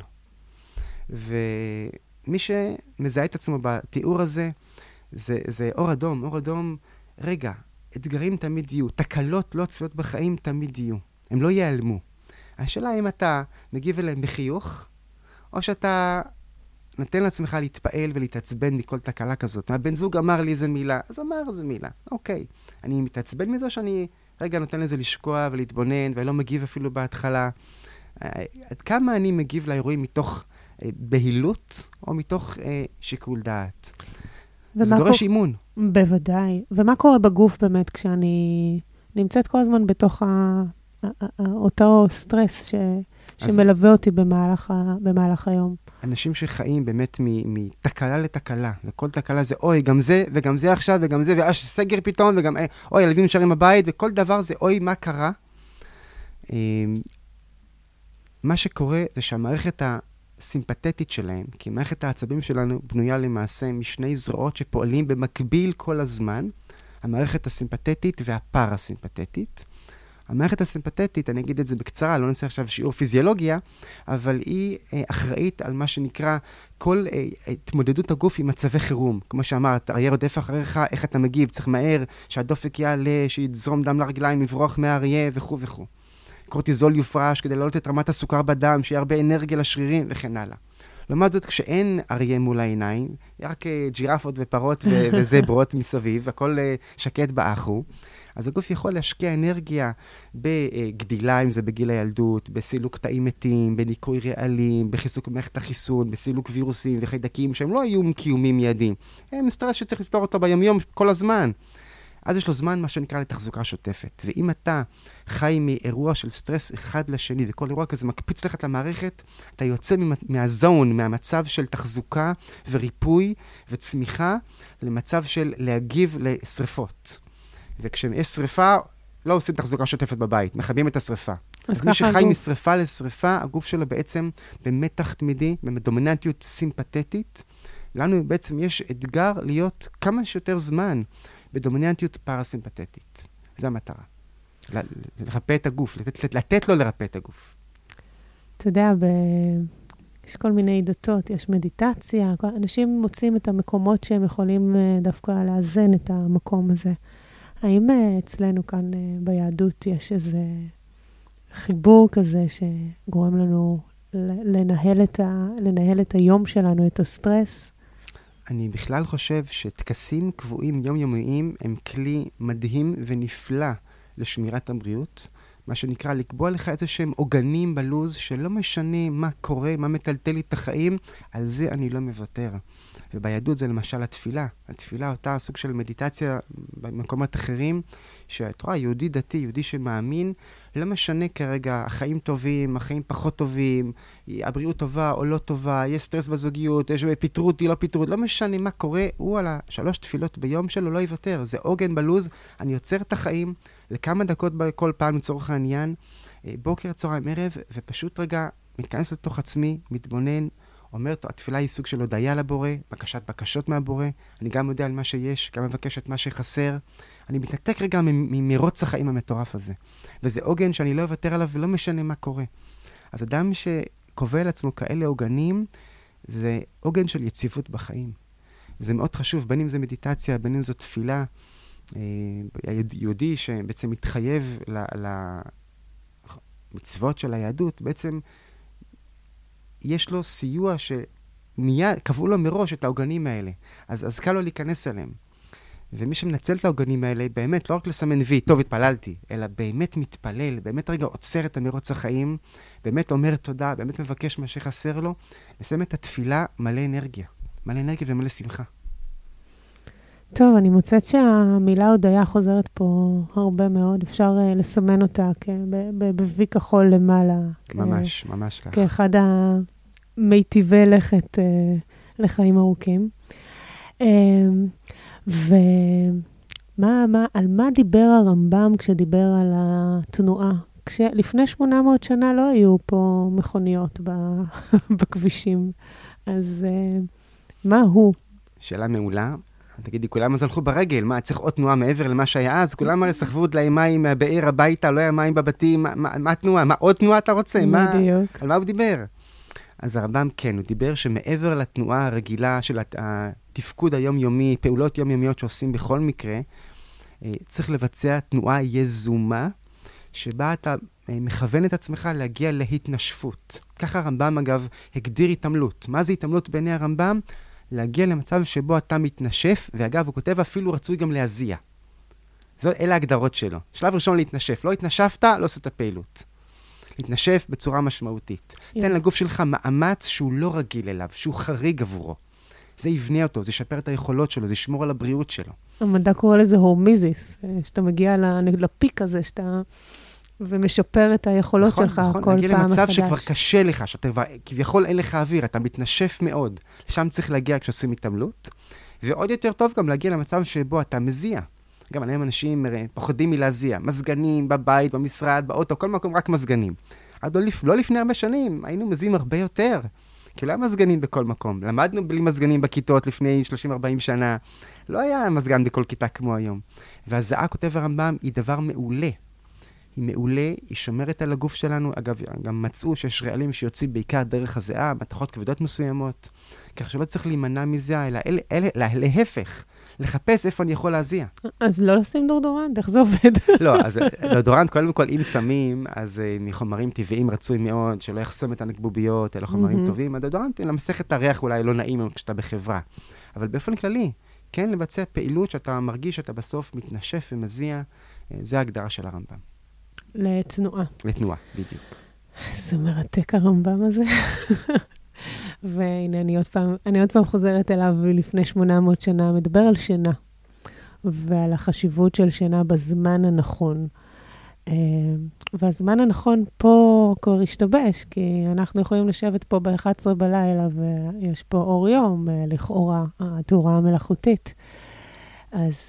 ומי שמזהה את עצמו בתיאור הזה, זה אור אדום. אור אדום, רגע, אתגרים תמיד יהיו, תקלות לא צפויות בחיים תמיד יהיו. הם לא ייעלמו. השאלה אם אתה מגיב אליהם בחיוך, או שאתה נתן לעצמך להתפעל ולהתעצבן מכל תקלה כזאת. הבן זוג אמר לי איזה מילה, אז אמר איזה מילה. אוקיי, אני מתעצבן מזה שאני רגע נותן לזה לשקוע ולהתבונן, ולא מגיב אפילו בהתחלה. עד כמה אני מגיב לאירועים מתוך בהילות, או מתוך שיקול דעת? זה דורש אימון. בוודאי. ומה קורה בגוף באמת כשאני נמצאת כל הזמן בתוך אותו סטרס שמלווה אותי במהלך היום? אנשים שחיים באמת מתקלה לתקלה, וכל תקלה זה אוי, גם זה, וגם זה עכשיו, וגם זה, ויש סגר פתאום, וגם אוי, ילדים נשארים בבית, וכל דבר זה אוי, מה קרה? מה שקורה זה שהמערכת הסימפתטית שלהם, כי מערכת העצבים שלנו בנויה למעשה משני זרועות שפועלים במקביל כל הזמן, המערכת הסימפתטית והפרסימפתטית. המערכת הסימפתטית, אני אגיד את זה בקצרה, לא נעשה עכשיו שיעור פיזיולוגיה, אבל היא אחראית על מה שנקרא כל התמודדות הגוף עם מצבי חירום. כמו שאמרת, אריה רודף אחריך, איך אתה מגיב? צריך מהר, שהדופק יעלה, שיזרום דם לרגליים, לברוח מהאריה וכו' וכו'. קורטיזול יופרש כדי להעלות את רמת הסוכר בדם, שיהיה הרבה אנרגיה לשרירים וכן הלאה. לעומת זאת, כשאין אריה מול העיניים, רק ג'ירפות ופרות וזברות מסביב, הכל שקט באחו, אז הגוף יכול להשקיע אנרגיה בגדילה, אם זה בגיל הילדות, בסילוק תאים מתים, בניקוי רעלים, בחיזוק מערכת החיסון, בסילוק וירוסים וחיידקים שהם לא איום קיומיים מיידיים. הם סטרס שצריך לפתור אותו ביום כל הזמן. אז יש לו זמן, מה שנקרא, לתחזוקה שוטפת. ואם אתה חי מאירוע של סטרס אחד לשני, וכל אירוע כזה מקפיץ לך למערכת, אתה יוצא מהזון, מהמצב של תחזוקה וריפוי וצמיחה, למצב של להגיב לשריפות. וכשיש שריפה, לא עושים תחזוקה שוטפת בבית, מכבים את השריפה. אז מי שחי משריפה לשריפה, הגוף שלו בעצם במתח תמידי, בדומיננטיות סימפתטית. לנו בעצם יש אתגר להיות כמה שיותר זמן בדומיננטיות פרסימפתטית. זו המטרה. לרפא את הגוף, לתת לו לרפא את הגוף. אתה יודע, יש כל מיני דתות, יש מדיטציה, אנשים מוצאים את המקומות שהם יכולים דווקא לאזן את המקום הזה. האם אצלנו כאן ביהדות יש איזה חיבור כזה שגורם לנו לנהל את היום שלנו, את הסטרס? אני בכלל חושב שטקסים קבועים יומיומיים הם כלי מדהים ונפלא לשמירת הבריאות. מה שנקרא לקבוע לך איזה שהם עוגנים בלוז שלא משנה מה קורה, מה מטלטל לי את החיים, על זה אני לא מוותר. וביהדות זה למשל התפילה. התפילה אותה סוג של מדיטציה במקומות אחרים, שאת רואה, יהודי דתי, יהודי שמאמין, לא משנה כרגע, החיים טובים, החיים פחות טובים, הבריאות טובה או לא טובה, יש סטרס בזוגיות, יש פיטרו אותי, לא פיטרו, לא משנה מה קורה, הוא על 3 תפילות ביום שלו לא יוותר. זה עוגן בלוז, אני יוצר את החיים לכמה דקות בכל פעם לצורך העניין, בוקר, צהריים, ערב, ופשוט רגע מתכנס לתוך עצמי, מתבונן, אומר, התפילה היא סוג של הודיה לבורא, בקשות מהבורא, אני גם יודע על מה שיש, גם מבקש את מה שחסר, אני מתנתק רגע ממרוץ החיים המטורף הזה. וזה עוגן שאני לא אוותר עליו ולא משנה מה קורה. אז אדם שקובע לעצמו כאלה עוגנים, זה עוגן של יציבות בחיים. זה מאוד חשוב, בין אם זה מדיטציה, בין אם זו תפילה, יהודי שבעצם מתחייב למצוות של היהדות, בעצם יש לו סיוע מיד, קבעו לו מראש את העוגנים האלה. אז קל לו להיכנס אליהם. ומי שמנצל את העוגנים האלה, באמת, לא רק לסמן וי, טוב, התפללתי, אלא באמת מתפלל, באמת רגע עוצר את המרוץ החיים, באמת אומר תודה, באמת מבקש מה שחסר לו, לסיים את התפילה מלא אנרגיה ומלא שמחה. טוב, אני מוצאת שהמילה הודיה חוזרת פה הרבה מאוד. אפשר לסמן אותה בוי כחול למעלה. ממש, ממש כך. כאחד המיטיבי לכת לחיים ארוכים. על מה דיבר הרמב"ם כשדיבר על התנועה? לפני 800 שנה לא היו פה מכוניות בכבישים. אז מה הוא? שאלה מעולה. תגידי, כולם אז הלכו ברגל, מה, צריך עוד תנועה מעבר למה שהיה אז? כולם הרי סחבו דלי מים מהבאר הביתה, לא היה מים בבתים, מה התנועה? מה עוד תנועה אתה רוצה? בדיוק. על מה הוא דיבר? אז הרמב"ם כן, הוא דיבר שמעבר לתנועה הרגילה של התפקוד היומיומי, פעולות יומיומיות שעושים בכל מקרה, צריך לבצע תנועה יזומה, שבה אתה מכוון את עצמך להגיע להתנשפות. ככה הרמב"ם אגב הגדיר התעמלות. מה זה התעמלות בעיני הרמב"ם? להגיע למצב שבו אתה מתנשף, ואגב, הוא כותב אפילו רצוי גם להזיע. אלה ההגדרות שלו. שלב ראשון להתנשף. לא התנשפת, לא עושה את הפעילות. להתנשף בצורה משמעותית. תן לגוף שלך מאמץ שהוא לא רגיל אליו, שהוא חריג עבורו. זה יבנה אותו, זה ישפר את היכולות שלו, זה ישמור על הבריאות שלו. המדע קורא לזה הורמיזיס, שאתה מגיע לפיק הזה, שאתה ומשפר את היכולות שלך כל פעם מחדש. נכון, להגיע למצב שכבר קשה לך, שאתה כביכול אין לך אוויר, אתה מתנשף מאוד. לשם צריך להגיע כשעושים התעמלות, ועוד יותר טוב גם להגיע למצב שבו אתה מזיע. גם עליהם אנשים פוחדים מלהזיע. מזגנים, בבית, במשרד, באוטו, כל מקום רק מזגנים. עד לא לפני הרבה שנים, היינו מזיעים הרבה יותר. כי לא היה מזגנים בכל מקום. למדנו בלי מזגנים בכיתות לפני 30-40 שנה. לא היה מזגן בכל כיתה כמו היום. והזעה, כותב הרמב"ם, היא דבר מעולה. היא מעולה, היא שומרת על הגוף שלנו. אגב, גם מצאו שיש רעלים שיוצאים בעיקר דרך הזעה, מתכות כבדות מסוימות. כך שלא צריך להימנע מזיעה, אלא להפך. לחפש איפה אני יכול להזיע. אז לא לשים דורדורנט, איך זה עובד? לא, אז דורדורנט, קודם כל, אם שמים, אז מחומרים טבעיים רצוי מאוד, שלא יחסום את הנקבוביות, אלא חומרים טובים. הדורדורנט, למסך את הריח אולי לא נעים כשאתה בחברה. אבל באופן כללי, כן לבצע פעילות שאתה מרגיש שאתה בסוף מתנשף ומזיע, זה ההגדרה של הרמב"ם. לתנועה. בדיוק. זה מרתק הרמב"ם הזה. והנה, אני עוד פעם חוזרת אליו לפני 800 שנה, מדבר על שינה, ועל החשיבות של שינה בזמן הנכון. והזמן הנכון פה כבר השתבש, כי אנחנו יכולים לשבת פה ב-11 בלילה, ויש פה אור יום, לכאורה, התאורה המלאכותית. אז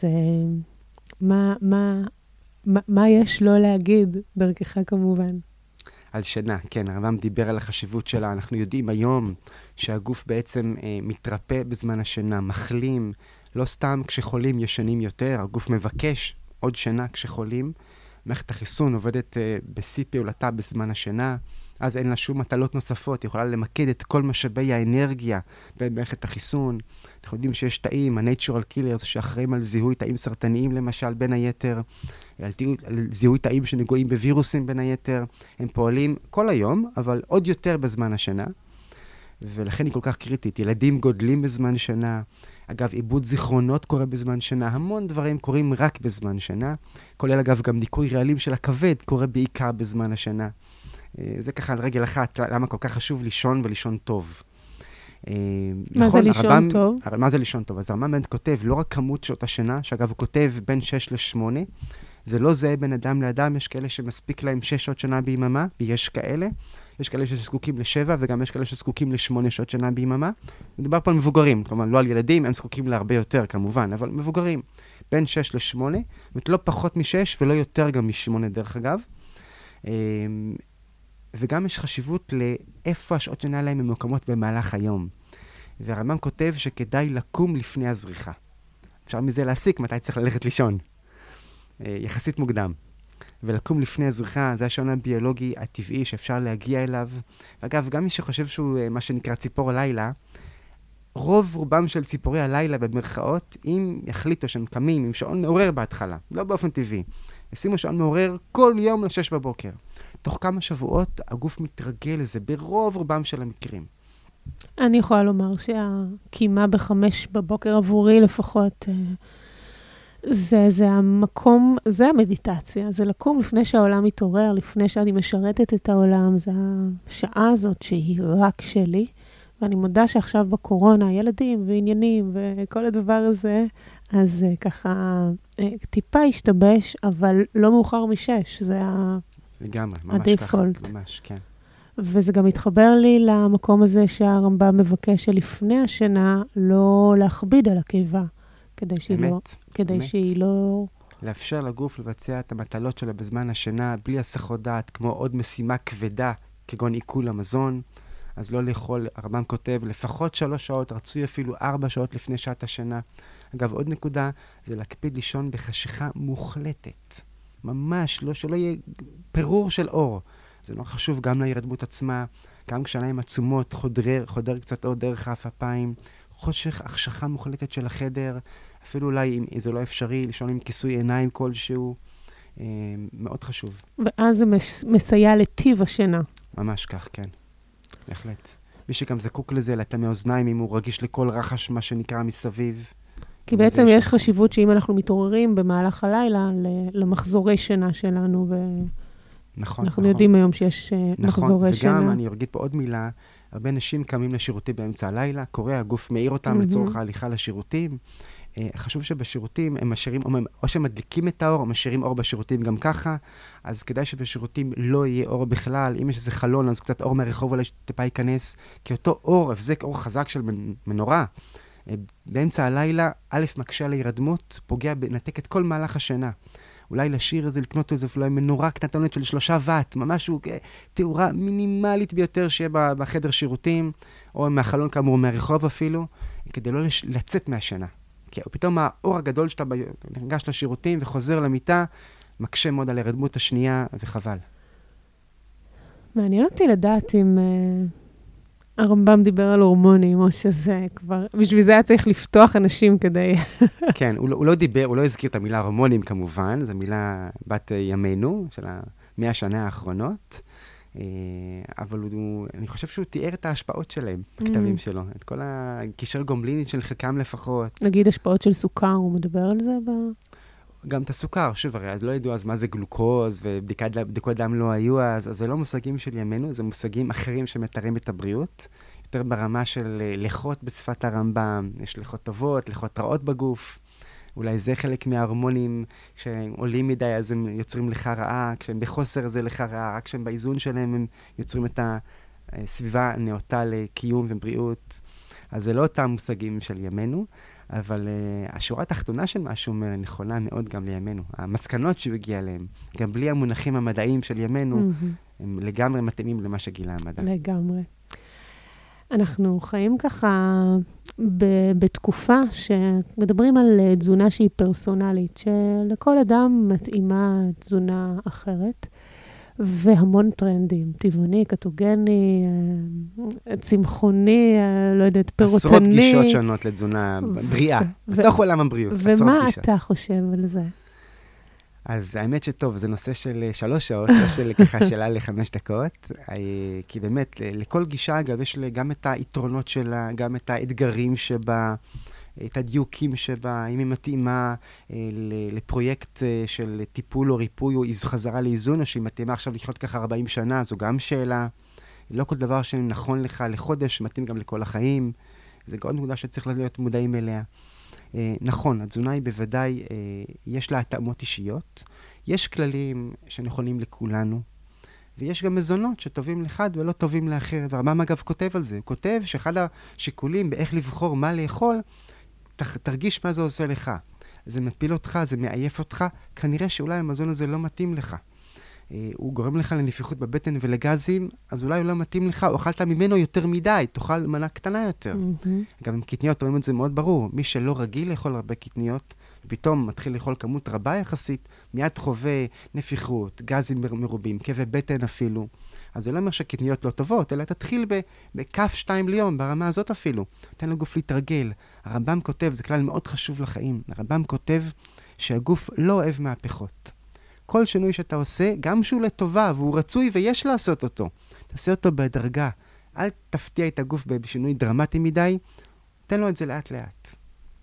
מה יש לא להגיד, דרכך כמובן? על שינה, כן, הרמב"ם דיבר על החשיבות שלה. אנחנו יודעים היום שהגוף בעצם מתרפא בזמן השינה, מחלים, לא סתם כשחולים ישנים יותר, הגוף מבקש עוד שינה כשחולים. מערכת החיסון עובדת בשיא פעולתה בזמן השינה, אז אין לה שום מטלות נוספות, היא יכולה למקד את כל משאבי האנרגיה במערכת החיסון. אנחנו יודעים שיש תאים, ה-natural killers, שאחראים על זיהוי תאים סרטניים למשל, בין היתר, על זיהוי תאים שנגועים בווירוסים בין היתר. הם פועלים כל היום, אבל עוד יותר בזמן השינה, ולכן היא כל כך קריטית. ילדים גודלים בזמן שינה, אגב, עיבוד זיכרונות קורה בזמן שינה, המון דברים קורים רק בזמן שינה, כולל אגב גם ניקוי רעלים של הכבד קורה בעיקר בזמן השינה. זה ככה על רגל אחת, למה כל כך חשוב לישון ולישון טוב. מה זה לישון טוב? מה זה לישון טוב? אז הרמב"ם כותב לא רק כמות שעות השינה, שאגב הוא כותב בין 6 ל-8, זה לא זהה בין אדם לאדם, יש כאלה שמספיק להם 6 שעות שינה ביממה, ויש כאלה. יש כאלה שזקוקים ל7, וגם יש כאלה שזקוקים ל8 שעות שינה ביממה. מדובר פה על מבוגרים, כלומר לא על ילדים, הם זקוקים להרבה יותר כמובן, אבל מבוגרים. בין 6 ל-8, לא פחות מ6 ולא יותר גם מ8 דרך אגב. וגם יש חשיבות לאיפה השעות שינה להם ממוקמות במהלך היום. והרמב"ם כותב שכדאי לקום לפני הזריחה. אפשר מזה להסיק מתי צריך ללכת לישון. יחסית מוקדם. ולקום לפני הזריחה, זה השעון הביולוגי הטבעי שאפשר להגיע אליו. ואגב, גם מי שחושב שהוא מה שנקרא ציפור הלילה, רוב רובם של ציפורי הלילה במרכאות, אם יחליטו שהם קמים עם שעון מעורר בהתחלה, לא באופן טבעי, ישימו שעון מעורר כל יום ל6 בבוקר. תוך כמה שבועות הגוף מתרגל לזה ברוב רובם של המקרים. אני יכולה לומר שהקימה ב5 בבוקר עבורי לפחות, זה המקום, זה המדיטציה, זה לקום לפני שהעולם מתעורר, לפני שאני משרתת את העולם, זה השעה הזאת שהיא רק שלי, ואני מודה שעכשיו בקורונה, ילדים ועניינים וכל הדבר הזה, אז ככה טיפה השתבש, אבל לא מאוחר מ6, זה לגמרי, ממש הדיפולט. ככה, ממש, כן. וזה גם מתחבר לי למקום הזה שהרמב"ם מבקש שלפני השינה לא להכביד על הקיבה, כדי שהיא לא... לאפשר לגוף לבצע את המטלות שלו בזמן השינה, בלי הסחות דעת, כמו עוד משימה כבדה, כגון עיכול המזון. אז לא לאכול, הרמב"ם כותב, לפחות 3 שעות, רצוי אפילו 4 שעות לפני שעת השינה. אגב, עוד נקודה, זה להקפיד לישון בחשיכה מוחלטת. ממש, שלא יהיה פירור של אור. זה לא חשוב גם להירדמות עצמה, גם כשהעיניים עצומות, חודר קצת אור דרך האף אפיים, חושך, החשכה מוחלטת של החדר, אפילו אולי אם זה לא אפשרי, לישון עם כיסוי עיניים כלשהו, מאוד חשוב. ואז זה מסייע לטיב השינה. ממש כך, כן. בהחלט. מי שגם זקוק לזה, לטמא אוזניים, אם הוא רגיש לכל רחש, מה שנקרא מסביב. כי בעצם יש חשיבות שאם אנחנו מתעוררים במהלך הלילה, למחזורי שינה שלנו, נכון. אנחנו יודעים היום שיש מחזורי שינה. וגם, אני אגיד פה עוד מילה, הרבה אנשים קמים לשירותים באמצע הלילה, קורא, הגוף מאיר אותם לצורך ההליכה לשירותים. חשוב שבשירותים הם משאירים, או שהם מדליקים את האור, או משאירים אור בשירותים גם ככה, אז כדאי שבשירותים לא יהיה אור בכלל. אם יש איזה חלון, אז קצת אור מהרחוב אולי שטיפה ייכנס, כי אותו אור, הבזק אור חזק של מנורה, באמצע הלילה, א' מקשה להירדמות, פוגע בנתק את כל מהלך השינה. אולי לשיר איזה, לקנות איזה אפילו מנורה קטנטונת של 3 ואט, ממש תאורה מינימלית ביותר שיהיה בחדר שירותים, או מהחלון כאמור, מהרחוב אפילו, כדי לא לצאת מהשינה. כי פתאום האור הגדול שאתה ניגש לשירותים וחוזר למיטה, מקשה מאוד על הרדמות השנייה, וחבל. מעניין אותי לדעת אם הרמב"ם דיבר על הורמונים, או שזה כבר... בשביל זה היה צריך לפתוח אנשים כדי... כן, הוא לא דיבר, הוא לא הזכיר את המילה הורמונים כמובן, זו מילה בת ימינו, של 100 שנה האחרונות, אבל אני חושב שהוא תיאר את ההשפעות שלהם בכתבים שלו, את כל הקישר גומלין של חלקם לפחות. נגיד השפעות של סוכר, הוא מדבר על זה גם את הסוכר, שוב, הרי לא ידעו אז מה זה גלוקוז, ובדיקות דם לא היו אז זה לא מושגים של ימינו, זה מושגים אחרים שמתארים את הבריאות, יותר ברמה של לחות בשפת הרמב"ם, יש לחות טובות, לחות רעות בגוף, אולי זה חלק מההורמונים, כשהם עולים מדי אז הם יוצרים לך רעה, כשהם בחוסר זה לך רעה, רק כשהם באיזון שלהם הם יוצרים את הסביבה הנאותה לקיום ובריאות, אז זה לא אותם מושגים של ימינו, אבל השורה התחתונה של מה שהוא אומר נכונה מאוד גם לימינו. המסקנות שהוא הגיע אליהם, גם בלי המונחים המדעיים של ימינו, הם לגמרי מתאימים למה שגילה המדע. לגמרי. אנחנו חיים ככה בתקופה שמדברים על תזונה שהיא פרסונלית, שלכל אדם מתאימה תזונה אחרת, והמון טרנדים, טבעוני, קטוגני, צמחוני, לא יודעת, פירוטני. עשרות גישות שונות לתזונה בריאה, בתוך עולם הבריאות, עשרות גישות. ומה אתה חושב על זה? אז האמת שטוב, זה נושא של 3 שעות, לא של ככה שאלה ל5 דקות, כי באמת, לכל גישה, אגב, יש גם את היתרונות שלה, גם את האתגרים שבה, את הדיוקים שבה, אם היא מתאימה לפרויקט של טיפול או ריפוי או חזרה לאיזון, או שהיא מתאימה עכשיו לחיות ככה 40 שנה, זו גם שאלה. לא כל דבר שנכון לך לחודש, מתאים גם לכל החיים. זה עוד נקודה שצריך להיות מודעים אליה. נכון, התזונה היא בוודאי, יש לה התאמות אישיות. יש כללים שנכונים לכולנו, ויש גם מזונות שטובים לאחד ולא טובים לאחר. והרמב"ם אגב כותב על זה. הוא כותב שאחד השיקולים באיך לבחור מה לאכול, תרגיש מה זה עושה לך. זה מפיל אותך, זה מעייף אותך, כנראה שאולי המזון הזה לא מתאים לך. הוא גורם לך לנפיחות בבטן ולגזים, אז אולי הוא לא מתאים לך, או אכלת ממנו יותר מדי, תאכל מנה קטנה יותר. גם עם קטניות רואים את זה מאוד ברור. מי שלא רגיל לאכול הרבה קטניות, פתאום מתחיל לאכול כמות רבה יחסית, מיד חווה נפיחות, גזים מרובים, כאבי בטן אפילו. אז זה לא אומר שקטניות לא טובות, אלא תתחיל בכף 2 ליום, ברמה הזאת אפילו. תן לגוף להתרגל. הרמב"ם כותב, זה כלל מאוד חשוב לחיים, הרמב"ם כותב שהגוף לא אוהב מהפכות. כל שינוי שאתה עושה, גם שהוא לטובה והוא רצוי ויש לעשות אותו, תעשה אותו בדרגה, אל תפתיע את הגוף בשינוי דרמטי מדי, תן לו את זה לאט לאט.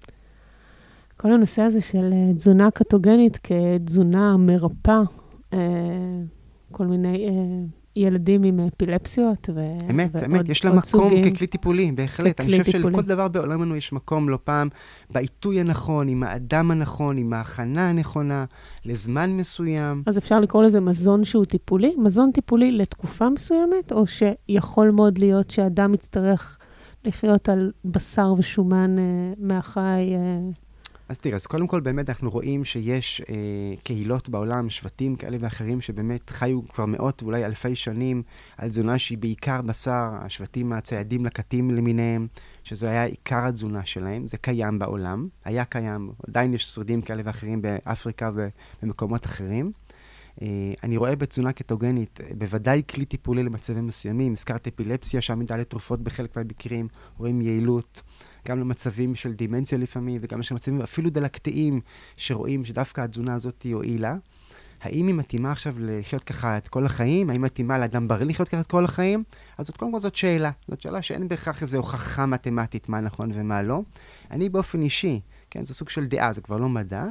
כל הנושא הזה של תזונה קטוגנית כתזונה מרפאה, כל מיני ילדים עם אפילפסיות אמת, יש לה מקום ככלי טיפולי, בהחלט. אני חושב שלכל דבר בעולמנו יש מקום לא פעם, בעיתוי הנכון, עם האדם הנכון, עם ההכנה הנכונה, לזמן מסוים. אז אפשר לקרוא לזה מזון שהוא טיפולי? מזון טיפולי לתקופה מסוימת, או שיכול מאוד להיות שאדם יצטרך לחיות על בשר ושומן מהחי? אז תראה, אז קודם כל באמת אנחנו רואים שיש קהילות בעולם, שבטים כאלה ואחרים שבאמת חיו כבר מאות ואולי אלפי שנים על תזונה שהיא בעיקר בשר, השבטים הציידים לקטים למיניהם, שזו היה עיקר התזונה שלהם, זה קיים בעולם, היה קיים, עדיין יש שרידים כאלה ואחרים באפריקה ובמקומות אחרים. אני רואה בתזונה קטוגנית בוודאי כלי טיפולי למצבים מסוימים, הזכרת אפילפסיה, שעמידה לתרופות בחלק מהמקרים, רואים יעילות, גם למצבים של דימנציה לפעמים, וגם יש מצבים אפילו דלקתיים, שרואים שדווקא התזונה הזאת היא הועילה. האם היא מתאימה עכשיו לחיות ככה את כל החיים? האם מתאימה לאדם בריא לחיות ככה את כל החיים? אז קודם כל זאת שאלה. זאת שאלה שאין בהכרח איזו הוכחה מתמטית מה נכון ומה לא. אני באופן אישי, כן, זה סוג של דעה, זה כבר לא מדע,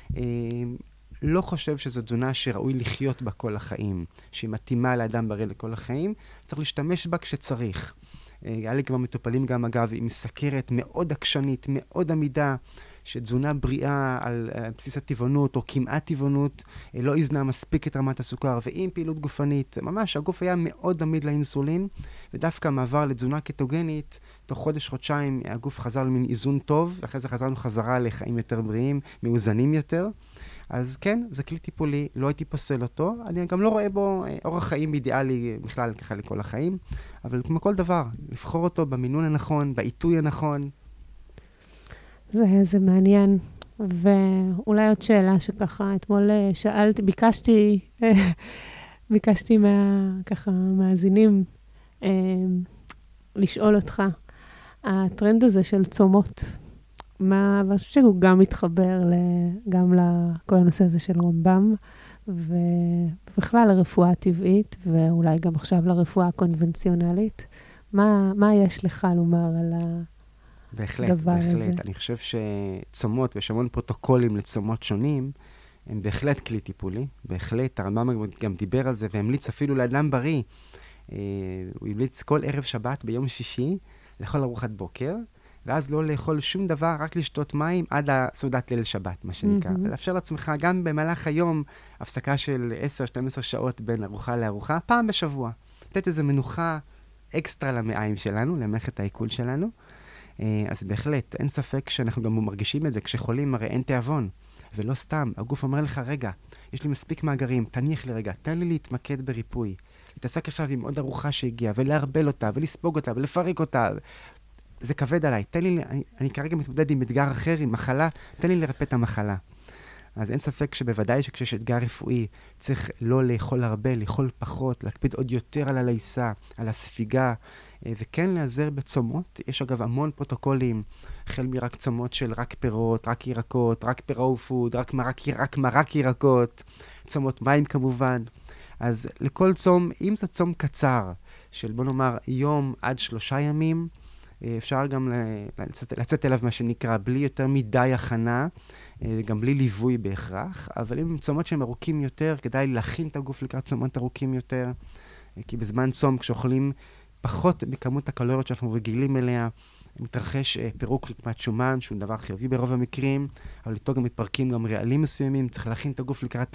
לא חושב שזו תזונה שראוי לחיות בה כל החיים, שהיא מתאימה לאדם בריא לכל החיים, צריך להשתמש בה כשצריך. היה לי כבר מטופלים גם, אגב, עם סכרת מאוד עקשנית, מאוד עמידה, שתזונה בריאה על בסיס הטבעונות או כמעט טבעונות, לא הזנה מספיק את רמת הסוכר, ועם פעילות גופנית, ממש הגוף היה מאוד עמיד לאינסולין, ודווקא מעבר לתזונה קטוגנית, תוך חודש-חודשיים הגוף חזר למין איזון טוב, ואחרי זה חזרנו חזרה לחיים יותר בריאים, מאוזנים יותר. אז כן, זה כלי טיפולי, לא הייתי פוסל אותו, אני גם לא רואה בו אורח חיים אידיאלי בכלל ככה לכל החיים, אבל כמו כל דבר, לבחור אותו במינון הנכון, בעיתוי הנכון. זה מעניין, ואולי עוד שאלה שככה אתמול שאלתי, ביקשתי ככה מאזינים לשאול אותך, הטרנד הזה של צומות, אני חושב שהוא גם מתחבר גם לכל הנושא הזה של רמב"ם, ובכלל לרפואה הטבעית, ואולי גם עכשיו לרפואה הקונבנציונלית. מה יש לך לומר על הדבר הזה? בהחלט. אני חושב שצומות, ויש המון פרוטוקולים לצומות שונים, הם בהחלט כלי טיפולי. בהחלט, הרמב"ם גם דיבר על זה, והמליץ אפילו לאדם בריא. הוא המליץ כל ערב שבת ביום שישי, לאכול ארוחת בוקר, ואז לא לאכול שום דבר, רק לשתות מים עד הסעודת ליל שבת, מה שנקרא. ולאפשר לעצמך גם במהלך היום הפסקה של 10-12 שעות בין ארוחה לארוחה, פעם בשבוע. לתת איזו מנוחה אקסטרה למעיים שלנו, למערכת העיכול שלנו. אז בהחלט, אין ספק שאנחנו גם מרגישים את זה. כשחולים הרי אין תיאבון. ולא סתם, הגוף אומר לך, רגע, יש לי מספיק מאגרים, תניח לי רגע, תן לי להתמקד בריפוי. להתעסק עכשיו עם עוד ארוחה שהגיעה, ולהרבל אותה, ולספוג אותה, ולפרק אותה. זה כבד עליי, תן לי, אני כרגע מתמודד עם אתגר אחר, עם מחלה, תן לי לרפא את המחלה. אז אין ספק שבוודאי שכשיש אתגר רפואי, צריך לא לאכול הרבה, לאכול פחות, להקפיד עוד יותר על הליסה, על הספיגה, וכן להיעזר בצומות. יש אגב המון פרוטוקולים, החל מרק צומות של רק פירות, רק ירקות, רק פירו פוד, רק מרק ירקות, צומות מים כמובן. אז לכל צום, אם זה צום קצר, של בוא נאמר יום עד 3 ימים, אפשר גם לצאת אליו מה שנקרא, בלי יותר מדי הכנה, גם בלי ליווי בהכרח, אבל אם צומות שהם ארוכים יותר, כדאי להכין את הגוף לקראת צומות ארוכים יותר, כי בזמן צום, כשאוכלים פחות מכמות הקלוריות שאנחנו רגילים אליה, מתרחש פירוק רקמת שומן, שהוא דבר חיובי ברוב המקרים, אבל איתו גם מתפרקים גם רעלים מסוימים, צריך להכין את הגוף לקראת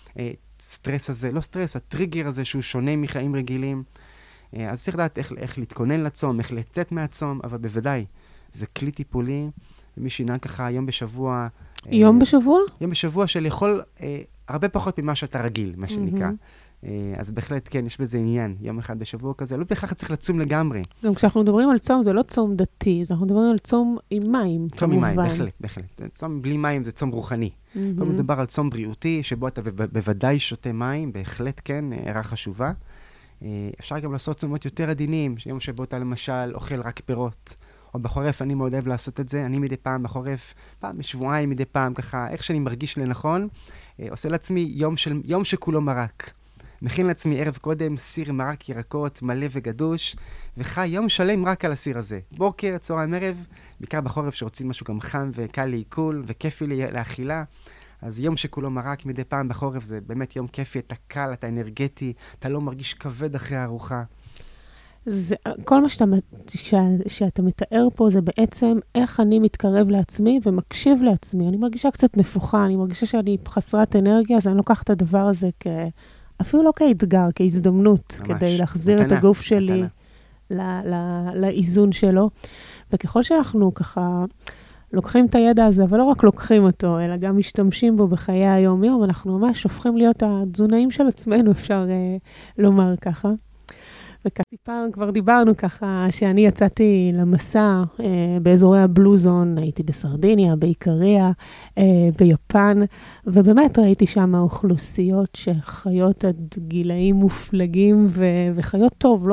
הסטרס הזה, לא סטרס, הטריגר הזה שהוא שונה מחיים רגילים, אז צריך לדעת איך להתכונן לצום, איך לצאת מהצום, אבל בוודאי, זה כלי טיפולי, ומי שינהג ככה יום בשבוע... יום בשבוע? יום בשבוע של לאכול הרבה פחות ממה שאתה רגיל, מה שנקרא. אז בהחלט, כן, יש בזה עניין, יום אחד בשבוע כזה, לא בכך צריך לצום לגמרי. גם כשאנחנו מדברים על צום, זה לא צום דתי, אנחנו מדברים על צום עם מים, צום עם מים, בהחלט. צום בלי מים זה צום רוחני. פה מדובר על צום בריאותי, שבו אתה בוודאי שותה מים, בהחלט כן, הערה חשובה. אפשר גם לעשות צומות יותר עדינים, יום שבו אתה למשל אוכל רק פירות, או בחורף אני מאוד אוהב לעשות את זה, אני מדי פעם בחורף, פעם בשבועיים מדי פעם, ככה, איך שאני מרגיש לנכון, עושה לעצמי יום שכולו מרק. מכין לעצמי ערב קודם סיר מרק ירקות מלא וגדוש, וחי יום שלם רק על הסיר הזה. בוקר, צהריים, ערב, בעיקר בחורף שרוצים משהו גם חם וקל לעיכול וכיפי לאכילה. אז יום שכולו מרק מדי פעם בחורף זה באמת יום כיפי, אתה קל, אתה אנרגטי, אתה לא מרגיש כבד אחרי הארוחה. כל מה שאתה מתאר פה זה בעצם איך אני מתקרב לעצמי ומקשיב לעצמי. אני מרגישה קצת נפוחה, אני מרגישה שאני חסרת אנרגיה, אז אני לוקח את הדבר הזה אפילו לא כאתגר, כהזדמנות, ממש, כדי להחזיר מתנה, את הגוף שלי לאיזון שלו. וככל שאנחנו ככה לוקחים את הידע הזה, אבל לא רק לוקחים אותו, אלא גם משתמשים בו בחיי היום-יום, אנחנו ממש הופכים להיות התזונאים של עצמנו, אפשר לומר ככה. כבר דיברנו ככה שאני יצאתי למסע באזורי הבלוזון, הייתי בסרדיניה, באיקריה, ביפן, ובאמת ראיתי שם אוכלוסיות שחיות עד גילאים מופלגים וחיות טוב,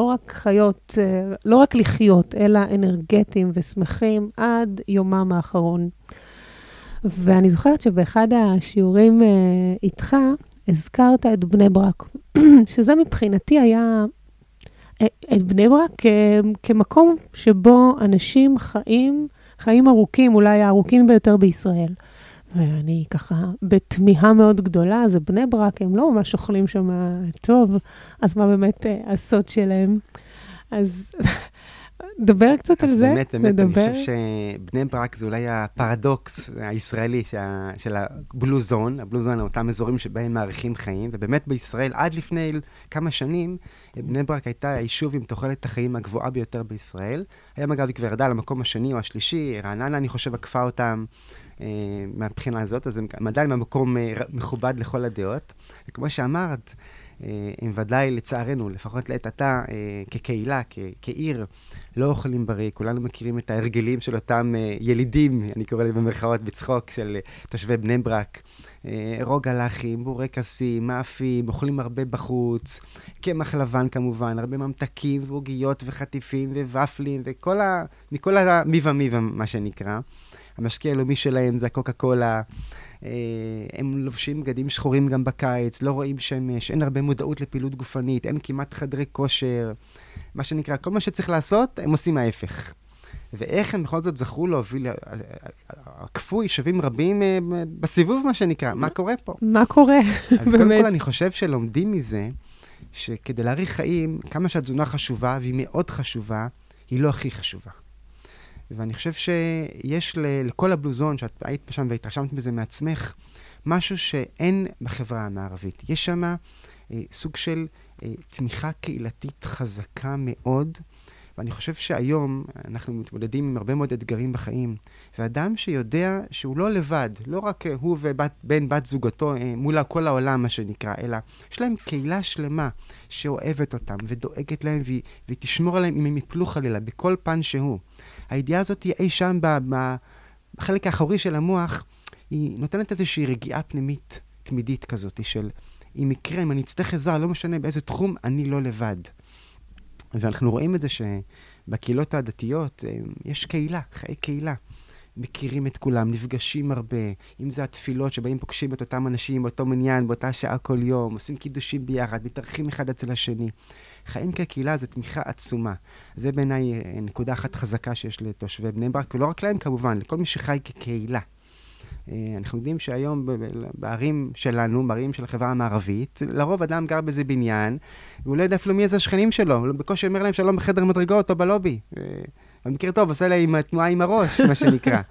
לא רק לחיות, אלא אנרגטיים ושמחים עד יומם האחרון. ואני זוכרת שבאחד השיעורים איתך הזכרת את בני ברק, שזה מבחינתי היה את בני ברק כמקום שבו אנשים חיים ארוכים, אולי הארוכים ביותר בישראל. ואני ככה בתמיהה מאוד גדולה, זה בני ברק, הם לא ממש אוכלים שם טוב, אז מה באמת הסוד שלהם? אז דבר קצת על זה. באמת, אני חושב שבני ברק זה אולי הפרדוקס הישראלי של הבלוזון, אותם אזורים שבהם מעריכים חיים, ובאמת בישראל עד לפני כמה שנים, בני ברק הייתה היישוב עם תוחלת החיים הגבוהה ביותר בישראל. היום אגב היא כבר ירדה למקום השני או השלישי, רעננה אני חושב עקפה אותם מהבחינה הזאת, אז הם עדיין במקום מכובד לכל הדעות. וכמו שאמרת, הם ודאי לצערנו, לפחות לעת עתה, כקהילה, כעיר, לא אוכלים בריא. כולנו מכירים את ההרגלים של אותם ילידים, אני קורא לזה במרכאות בצחוק, של תושבי בני ברק. רוגע לחים, בורקסים, מאפים, אוכלים הרבה בחוץ, קמח לבן כמובן, הרבה ממתקים ועוגיות וחטיפים וופלים, מכל המיבה מה שנקרא. המשקיע הלאומי שלהם זה הקוקה קולה, הם לובשים בגדים שחורים גם בקיץ, לא רואים שמש, אין הרבה מודעות לפעילות גופנית, אין כמעט חדרי כושר, מה שנקרא, כל מה שצריך לעשות, הם עושים ההפך. ואיך הם בכל זאת זכרו להוביל, עקפו יישובים רבים בסיבוב מה שנקרא, מה קורה פה? מה קורה? אז קודם כל אני חושב שלומדים מזה, שכדי להאריך חיים, כמה שהתזונה חשובה, והיא מאוד חשובה, היא לא הכי חשובה. ואני חושב שיש לכל הבלוזון, שאת היית שם והתרשמת בזה מעצמך, משהו שאין בחברה המערבית. יש שם סוג של תמיכה קהילתית חזקה מאוד, ואני חושב שהיום אנחנו מתמודדים עם הרבה מאוד אתגרים בחיים, ואדם שיודע שהוא לא לבד, לא רק הוא ובן בת זוגתו מול כל העולם מה שנקרא, אלא יש להם קהילה שלמה שאוהבת אותם ודואגת להם והיא תשמור עליהם אם הם יפלו חלילה בכל פן שהוא. הידיעה הזאת היא אי שם בחלק האחורי של המוח, היא נותנת איזושהי רגיעה פנימית תמידית כזאת של אם יקרה, אם אני אצטרך עזרה, לא משנה באיזה תחום, אני לא לבד. ואנחנו רואים את זה שבקהילות הדתיות יש קהילה, חיי קהילה. מכירים את כולם, נפגשים הרבה, אם זה התפילות שבאים פוגשים את אותם אנשים באותו מניין, באותה שעה כל יום, עושים קידושים ביחד, מתארחים אחד אצל השני. חיים כקהילה זה תמיכה עצומה. זה בעיניי נקודה אחת חזקה שיש לתושבי בני ברק, ולא רק להם כמובן, לכל מי שחי כקהילה. אנחנו יודעים שהיום בערים שלנו, בערים של החברה המערבית, לרוב אדם גר בזה בניין, והוא לא יודע אפילו מי איזה השכנים שלו, הוא בקושי אומר להם שלום בחדר מדרגות או בלובי. במקרה טוב, עושה להם תנועה עם הראש, מה שנקרא.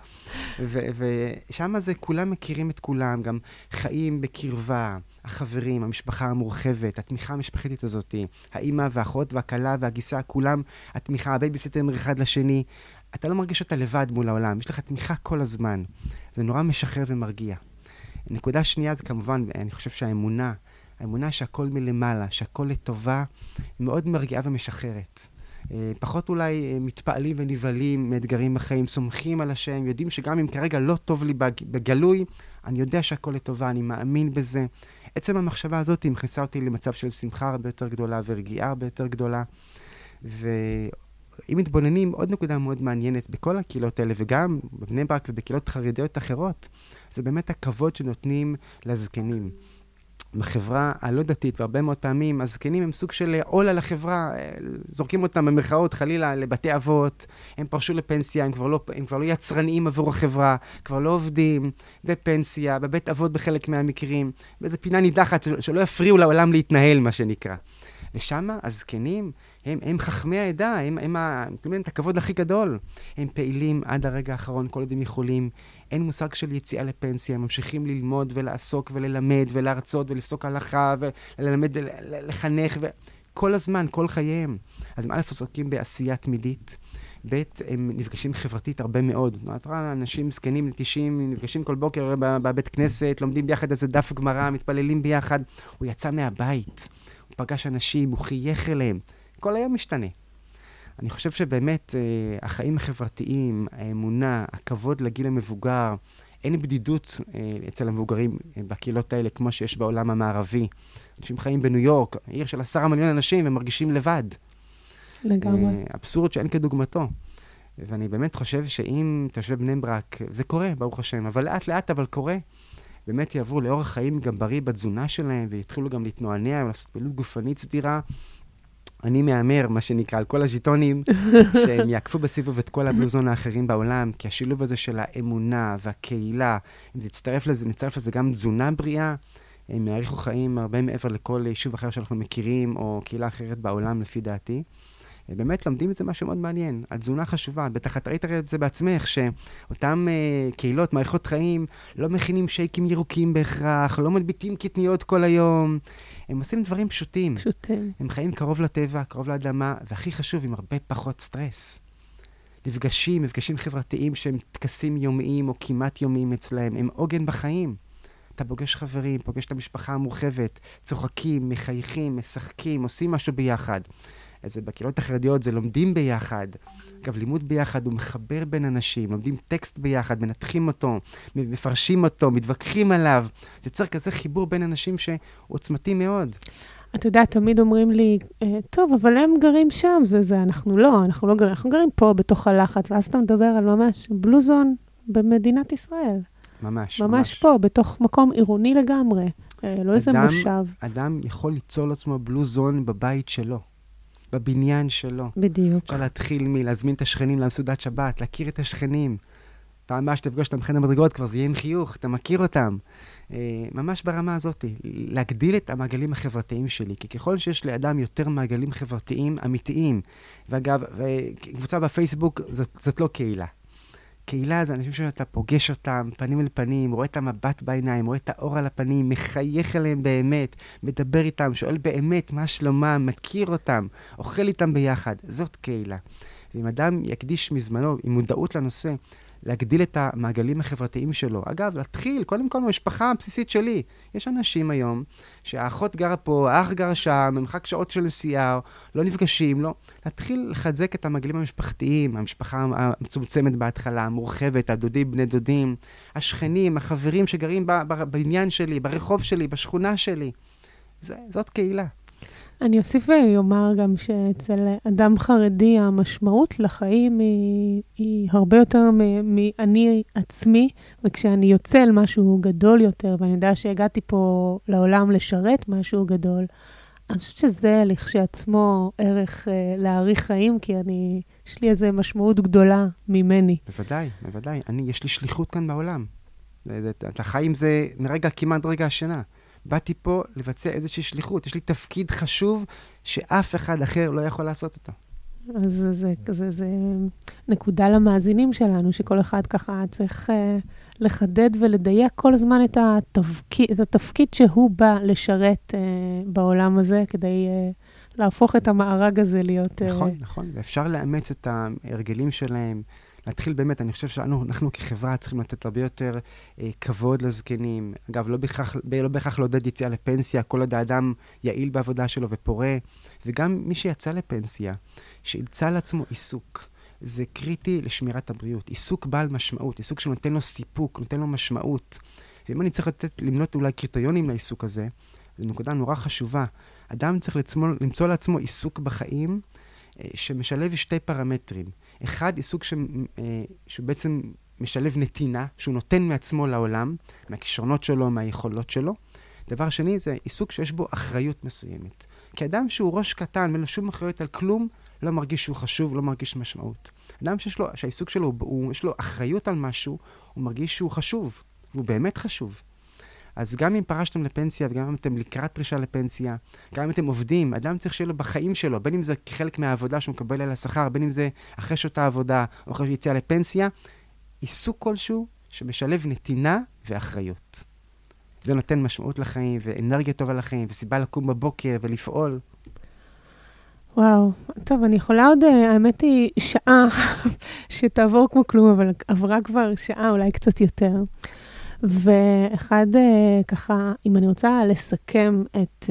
ושם זה כולם מכירים את כולם, גם חיים בקרבה, החברים, המשפחה המורחבת, התמיכה המשפחתית הזאת, האמא והאחות והכלה והגיסה, כולם, התמיכה, הבייביסיטר אחד לשני, אתה לא מרגיש שאתה לבד מול העולם, יש לך תמיכה כל הזמן. זה נורא משחרר ומרגיע. נקודה שנייה זה כמובן, אני חושב שהאמונה, האמונה שהכל מלמעלה, שהכל לטובה, מאוד מרגיעה ומשחררת. פחות אולי מתפעלים ונבהלים מאתגרים בחיים, סומכים על השם, יודעים שגם אם כרגע לא טוב לי בגלוי, אני יודע שהכל לטובה, אני מאמין בזה. עצם המחשבה הזאת מכניסה אותי למצב של שמחה הרבה יותר גדולה ורגיעה הרבה יותר גדולה. אם מתבוננים, עוד נקודה מאוד מעניינת בכל הקהילות האלה, וגם בבני ברק ובקהילות חרדיות אחרות, זה באמת הכבוד שנותנים לזקנים. בחברה הלא דתית, והרבה מאוד פעמים, הזקנים הם סוג של עול על החברה, זורקים אותם במרכאות חלילה לבתי אבות, הם פרשו לפנסיה, הם כבר לא יצרניים עבור החברה, כבר לא עובדים, בפנסיה, בבית אבות בחלק מהמקרים, באיזו פינה נידחת שלא יפריעו לעולם להתנהל, מה שנקרא. ושם הזקנים הם חכמי העדה, הם נותנים את הכבוד הכי גדול. הם פעילים עד הרגע האחרון, כל עוד הם יכולים. אין מושג של יציאה לפנסיה, הם ממשיכים ללמוד ולעסוק וללמד ולהרצות ולפסוק הלכה וללמד, לחנך, כל הזמן, כל חייהם. אז הם א' עוסקים בעשייה תמידית, ב' הם נפגשים חברתית הרבה מאוד. את רואה, אנשים זקנים נטישים, נפגשים כל בוקר בבית כנסת, לומדים ביחד איזה דף גמרא, מתפללים ביחד. הוא יצא מהבית, הוא פגש אנשים, הוא חייך אליהם. כל היום משתנה. אני חושב שבאמת החיים החברתיים, האמונה, הכבוד לגיל המבוגר, אין בדידות אצל המבוגרים בקהילות האלה כמו שיש בעולם המערבי. אנשים חיים בניו יורק, עיר של 10 מיליון אנשים, הם מרגישים לבד. לגמרי. אבסורד שאין כדוגמתו. ואני באמת חושב שאם תושבי בני ברק, זה קורה, ברוך השם, אבל לאט לאט אבל קורה, באמת יעברו לאורח חיים גם בריא בתזונה שלהם, ויתחילו גם להתנוענע ולעשות פעילות גופנית סדירה. אני מאמר, מה שנקרא, על כל הז'יטונים, שהם יעקפו בסיבוב את כל הבלוזון האחרים בעולם, כי השילוב הזה של האמונה והקהילה, אם זה נצטרף לזה גם תזונה בריאה, הם יאריכו חיים הרבה מעבר לכל יישוב אחר שאנחנו מכירים, או קהילה אחרת בעולם, לפי דעתי. באמת לומדים את זה משהו מאוד מעניין. התזונה חשובה. בטח את ראית את זה בעצמך, שאותם קהילות, מערכות חיים, לא מכינים שייקים ירוקים בהכרח, לא מדביטים קטניות כל היום. הם עושים דברים פשוטים. הם חיים קרוב לטבע, קרוב לאדמה, והכי חשוב, עם הרבה פחות סטרס. מפגשים חברתיים שהם טקסים יומיים או כמעט יומיים אצלהם, הם עוגן בחיים. אתה פוגש חברים, פוגש את המשפחה המורחבת, צוחקים, מחייכים, משחקים, עושים משהו ביחד. אז בקהילות החרדיות זה לומדים ביחד. אגב, לימוד ביחד הוא מחבר בין אנשים, לומדים טקסט ביחד, מנתחים אותו, מפרשים אותו, מתווכחים עליו. זה יוצר כזה חיבור בין אנשים שהוא עוצמתי מאוד. אתה יודע, תמיד אומרים לי, טוב, אבל הם גרים שם, אנחנו לא גרים, אנחנו גרים פה בתוך הלחץ, ואז אתה מדבר על ממש בלוזון במדינת ישראל. ממש פה, בתוך מקום עירוני לגמרי, לא איזה מושב. אדם יכול ליצור לעצמו בלוזון בבית שלו. בבניין שלו. בדיוק. אפשר להתחיל להזמין את השכנים לסעודת שבת, להכיר את השכנים. פעם הבאה שתפגוש אותם בחדר המדרגות כבר, זה יהיה עם חיוך, אתה מכיר אותם. ממש ברמה הזאת, להגדיל את המעגלים החברתיים שלי, כי ככל שיש לאדם יותר מעגלים חברתיים אמיתיים, ואגב, קבוצה בפייסבוק זאת לא קהילה. קהילה זה אנשים שאתה פוגש אותם פנים אל פנים, רואה את המבט בעיניים, רואה את האור על הפנים, מחייך אליהם באמת, מדבר איתם, שואל באמת מה שלומם, מכיר אותם, אוכל איתם ביחד. זאת קהילה. ואם אדם יקדיש מזמנו עם מודעות לנושא, להגדיל את המעגלים החברתיים שלו. אגב, להתחיל, קודם כל במשפחה הבסיסית שלי. יש אנשים היום שהאחות גרה פה, האח גר שם, במרחק שעות של נסיעה, לא נפגשים, לא. להתחיל לחזק את המעגלים המשפחתיים, המשפחה המצומצמת בהתחלה, המורחבת, הדודים, בני דודים, השכנים, החברים שגרים בעניין שלי, ברחוב שלי, בשכונה שלי. זאת קהילה. אני אוסיף ויאמר גם שאצל אדם חרדי המשמעות לחיים היא הרבה יותר מאני עצמי, וכשאני יוצא אל משהו גדול יותר, ואני יודע שהגעתי פה לעולם לשרת משהו גדול, אני חושבת שזה לכשעצמו ערך להאריך חיים, כי יש לי איזו משמעות גדולה ממני. בוודאי. יש לי שליחות כאן בעולם. אתה חי עם זה מרגע כמעט רגע השינה. באתי פה לבצע איזושהי שליחות. יש לי תפקיד חשוב שאף אחד אחר לא יכול לעשות אותו. אז זה נקודה למאזינים שלנו, שכל אחד ככה צריך לחדד ולדייק כל הזמן את התפקיד שהוא בא לשרת בעולם הזה, כדי להפוך את המארג הזה להיות... נכון. ואפשר לאמץ את ההרגלים שלהם, להתחיל באמת, אני חושב שאנחנו כחברה צריכים לתת הרבה יותר כבוד לזקנים. אגב, לא בהכרח לעודד יציאה לפנסיה, כל עוד האדם יעיל בעבודה שלו ופורה, וגם מי שיצא לפנסיה, שימצא לעצמו עיסוק. זה קריטי לשמירת הבריאות. עיסוק בעל משמעות, עיסוק שנותן לו סיפוק, נותן לו משמעות. ואם אני צריך למנות אולי קריטריונים לעיסוק הזה, זו נקודה נורא חשובה. אדם צריך למצוא לעצמו עיסוק בחיים, שמשלב שתי פרמטרים. אחד, עיסוק שהוא בעצם משלב נתינה, שהוא נותן מעצמו לעולם, מהכישרונות שלו, מהיכולות שלו. דבר שני, זה עיסוק שיש בו אחריות מסוימת. כי אדם שהוא ראש קטן, אין לו שום אחריות על כלום, לא מרגיש שהוא חשוב, לא מרגיש משמעות. אדם שהעיסוק שלו, יש לו אחריות על משהו, הוא מרגיש שהוא חשוב, והוא באמת חשוב. אז גם אם פרשתם לפנסיה, וגם אם אתם לקראת פרישה לפנסיה, גם אם אתם עובדים, אדם צריך שיהיה לו בחיים שלו, בין אם זה כחלק מהעבודה שהוא מקבל על השכר, בין אם זה אחרי שעות העבודה, או אחרי שיציאה לפנסיה, עיסוק כלשהו שמשלב נתינה ואחריות. זה נותן משמעות לחיים, ואנרגיה טובה לחיים, וסיבה לקום בבוקר ולפעול. וואו, טוב, אני יכולה עוד, האמת היא, שעה שתעבור כמו כלום, אבל עברה כבר שעה, אולי קצת יותר. ואחד, ככה, אם אני רוצה לסכם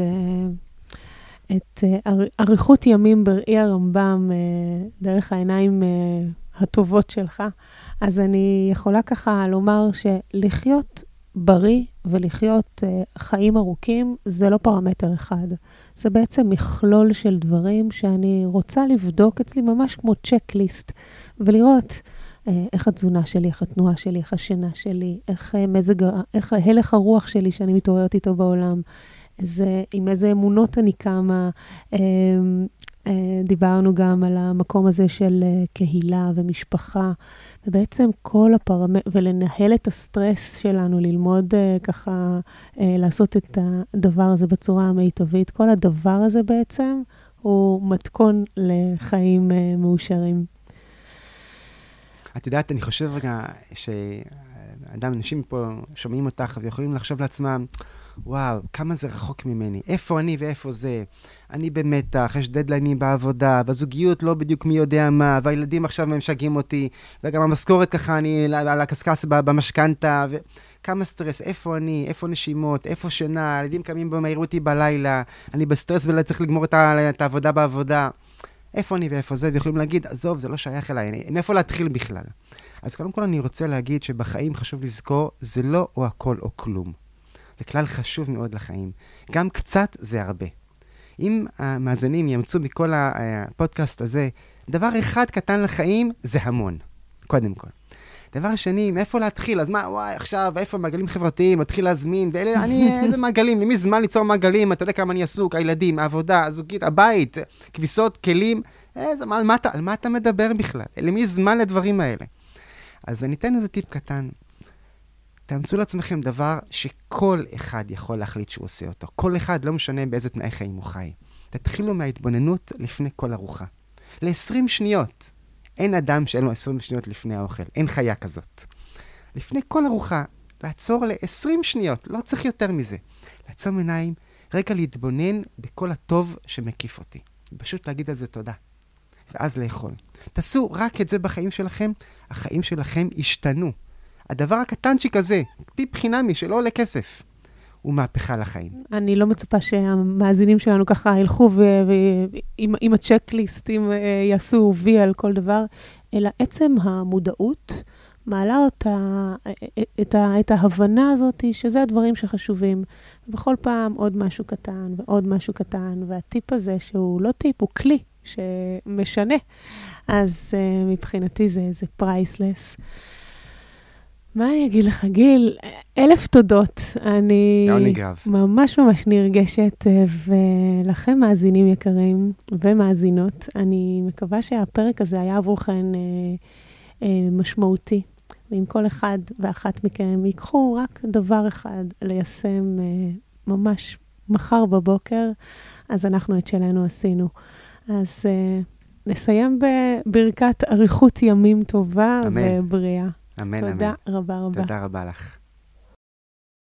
את אריכות ימים בראי הרמב"ם, דרך העיניים הטובות שלך, אז אני יכולה ככה לומר שלחיות בריא ולחיות חיים ארוכים, זה לא פרמטר אחד. זה בעצם מכלול של דברים שאני רוצה לבדוק אצלי ממש כמו צ'קליסט, ולראות איך התזונה שלי, איך התנועה שלי, איך השינה שלי, איך הלך הרוח שלי שאני מתעוררת איתו בעולם, עם איזה אמונות אני קמה. דיברנו גם על המקום הזה של קהילה ומשפחה, ובעצם כל ולנהל את הסטרס שלנו, ללמוד ככה, לעשות את הדבר הזה בצורה המיטבית. כל הדבר הזה בעצם הוא מתכון לחיים מאושרים. את יודעת, אני חושב רגע אנשים פה שומעים אותך ויכולים לחשוב לעצמם, וואו, כמה זה רחוק ממני. איפה אני ואיפה זה? אני במתח, יש דדליינים בעבודה, והזוגיות לא בדיוק מי יודע מה, והילדים עכשיו משגעים אותי, וגם המשכורת ככה, אני על הקסקס במשכנתה, וכמה סטרס, איפה אני, איפה נשימות, איפה שינה, הילדים קמים במהירות אותי בלילה, אני בסטרס ולא צריך לגמור את העבודה בעבודה. איפה אני ואיפה זה? ויכולים להגיד, עזוב, זה לא שייך אליי, מאיפה להתחיל בכלל? אז קודם כל אני רוצה להגיד שבחיים חשוב לזכור, זה לא או הכל או כלום. זה כלל חשוב מאוד לחיים. גם קצת זה הרבה. אם המאזינים יאמצו מכל הפודקאסט הזה, דבר אחד קטן לחיים זה המון, קודם כל. דבר שני, מאיפה להתחיל? אז מה, וואי, עכשיו, איפה מעגלים חברתיים? מתחיל להזמין, איזה מעגלים? למי זמן ליצור מעגלים? אתה יודע כמה אני עסוק? הילדים, העבודה, הזוגית, הבית, כביסות, כלים. על מה אתה מדבר בכלל? למי זמן לדברים האלה? אז אני אתן איזה טיפ קטן. תאמצו לעצמכם דבר שכל אחד יכול להחליט שהוא עושה אותו. כל אחד לא משנה באיזה תנאי חיים הוא חי. תתחילו מההתבוננות לפני כל ארוחה. ל-20 שניות. אין אדם שאין לו 20 שניות לפני האוכל. אין חיה כזאת. לפני כל ארוחה, לעצור ל-20 שניות. לא צריך יותר מזה. לעצום עיניים, רגע להתבונן בכל הטוב שמקיף אותי. פשוט להגיד על זה תודה. ואז לאכול. תעשו רק את זה בחיים שלכם, החיים שלכם ישתנו. הדבר הקטנצ'יק הזה, טיפ חינמי שלא עולה כסף, הוא מהפכה לחיים. אני לא מצפה שהמאזינים שלנו ככה ילכו ועם הצ'קליסטים יעשו וי על כל דבר, אלא עצם המודעות מעלה את ההבנה הזאת שזה הדברים שחשובים. ובכל פעם עוד משהו קטן ועוד משהו קטן, והטיפ הזה שהוא לא טיפ, הוא כלי שמשנה. אז מבחינתי זה פרייסלס. מה אני אגיד לך, גיל? 1000 תודות. אני ממש נרגשת, ולכם מאזינים יקרים ומאזינות, אני מקווה שהפרק הזה היה עבורכם משמעותי. ואם כל אחד ואחת מכם ייקחו רק דבר אחד ליישם ממש מחר בבוקר, אז אנחנו את שלנו עשינו. אז נסיים בברכת אריכות ימים טובה ובריאה. אמן, תודה אמן. רבה רבה. תודה רבה לך.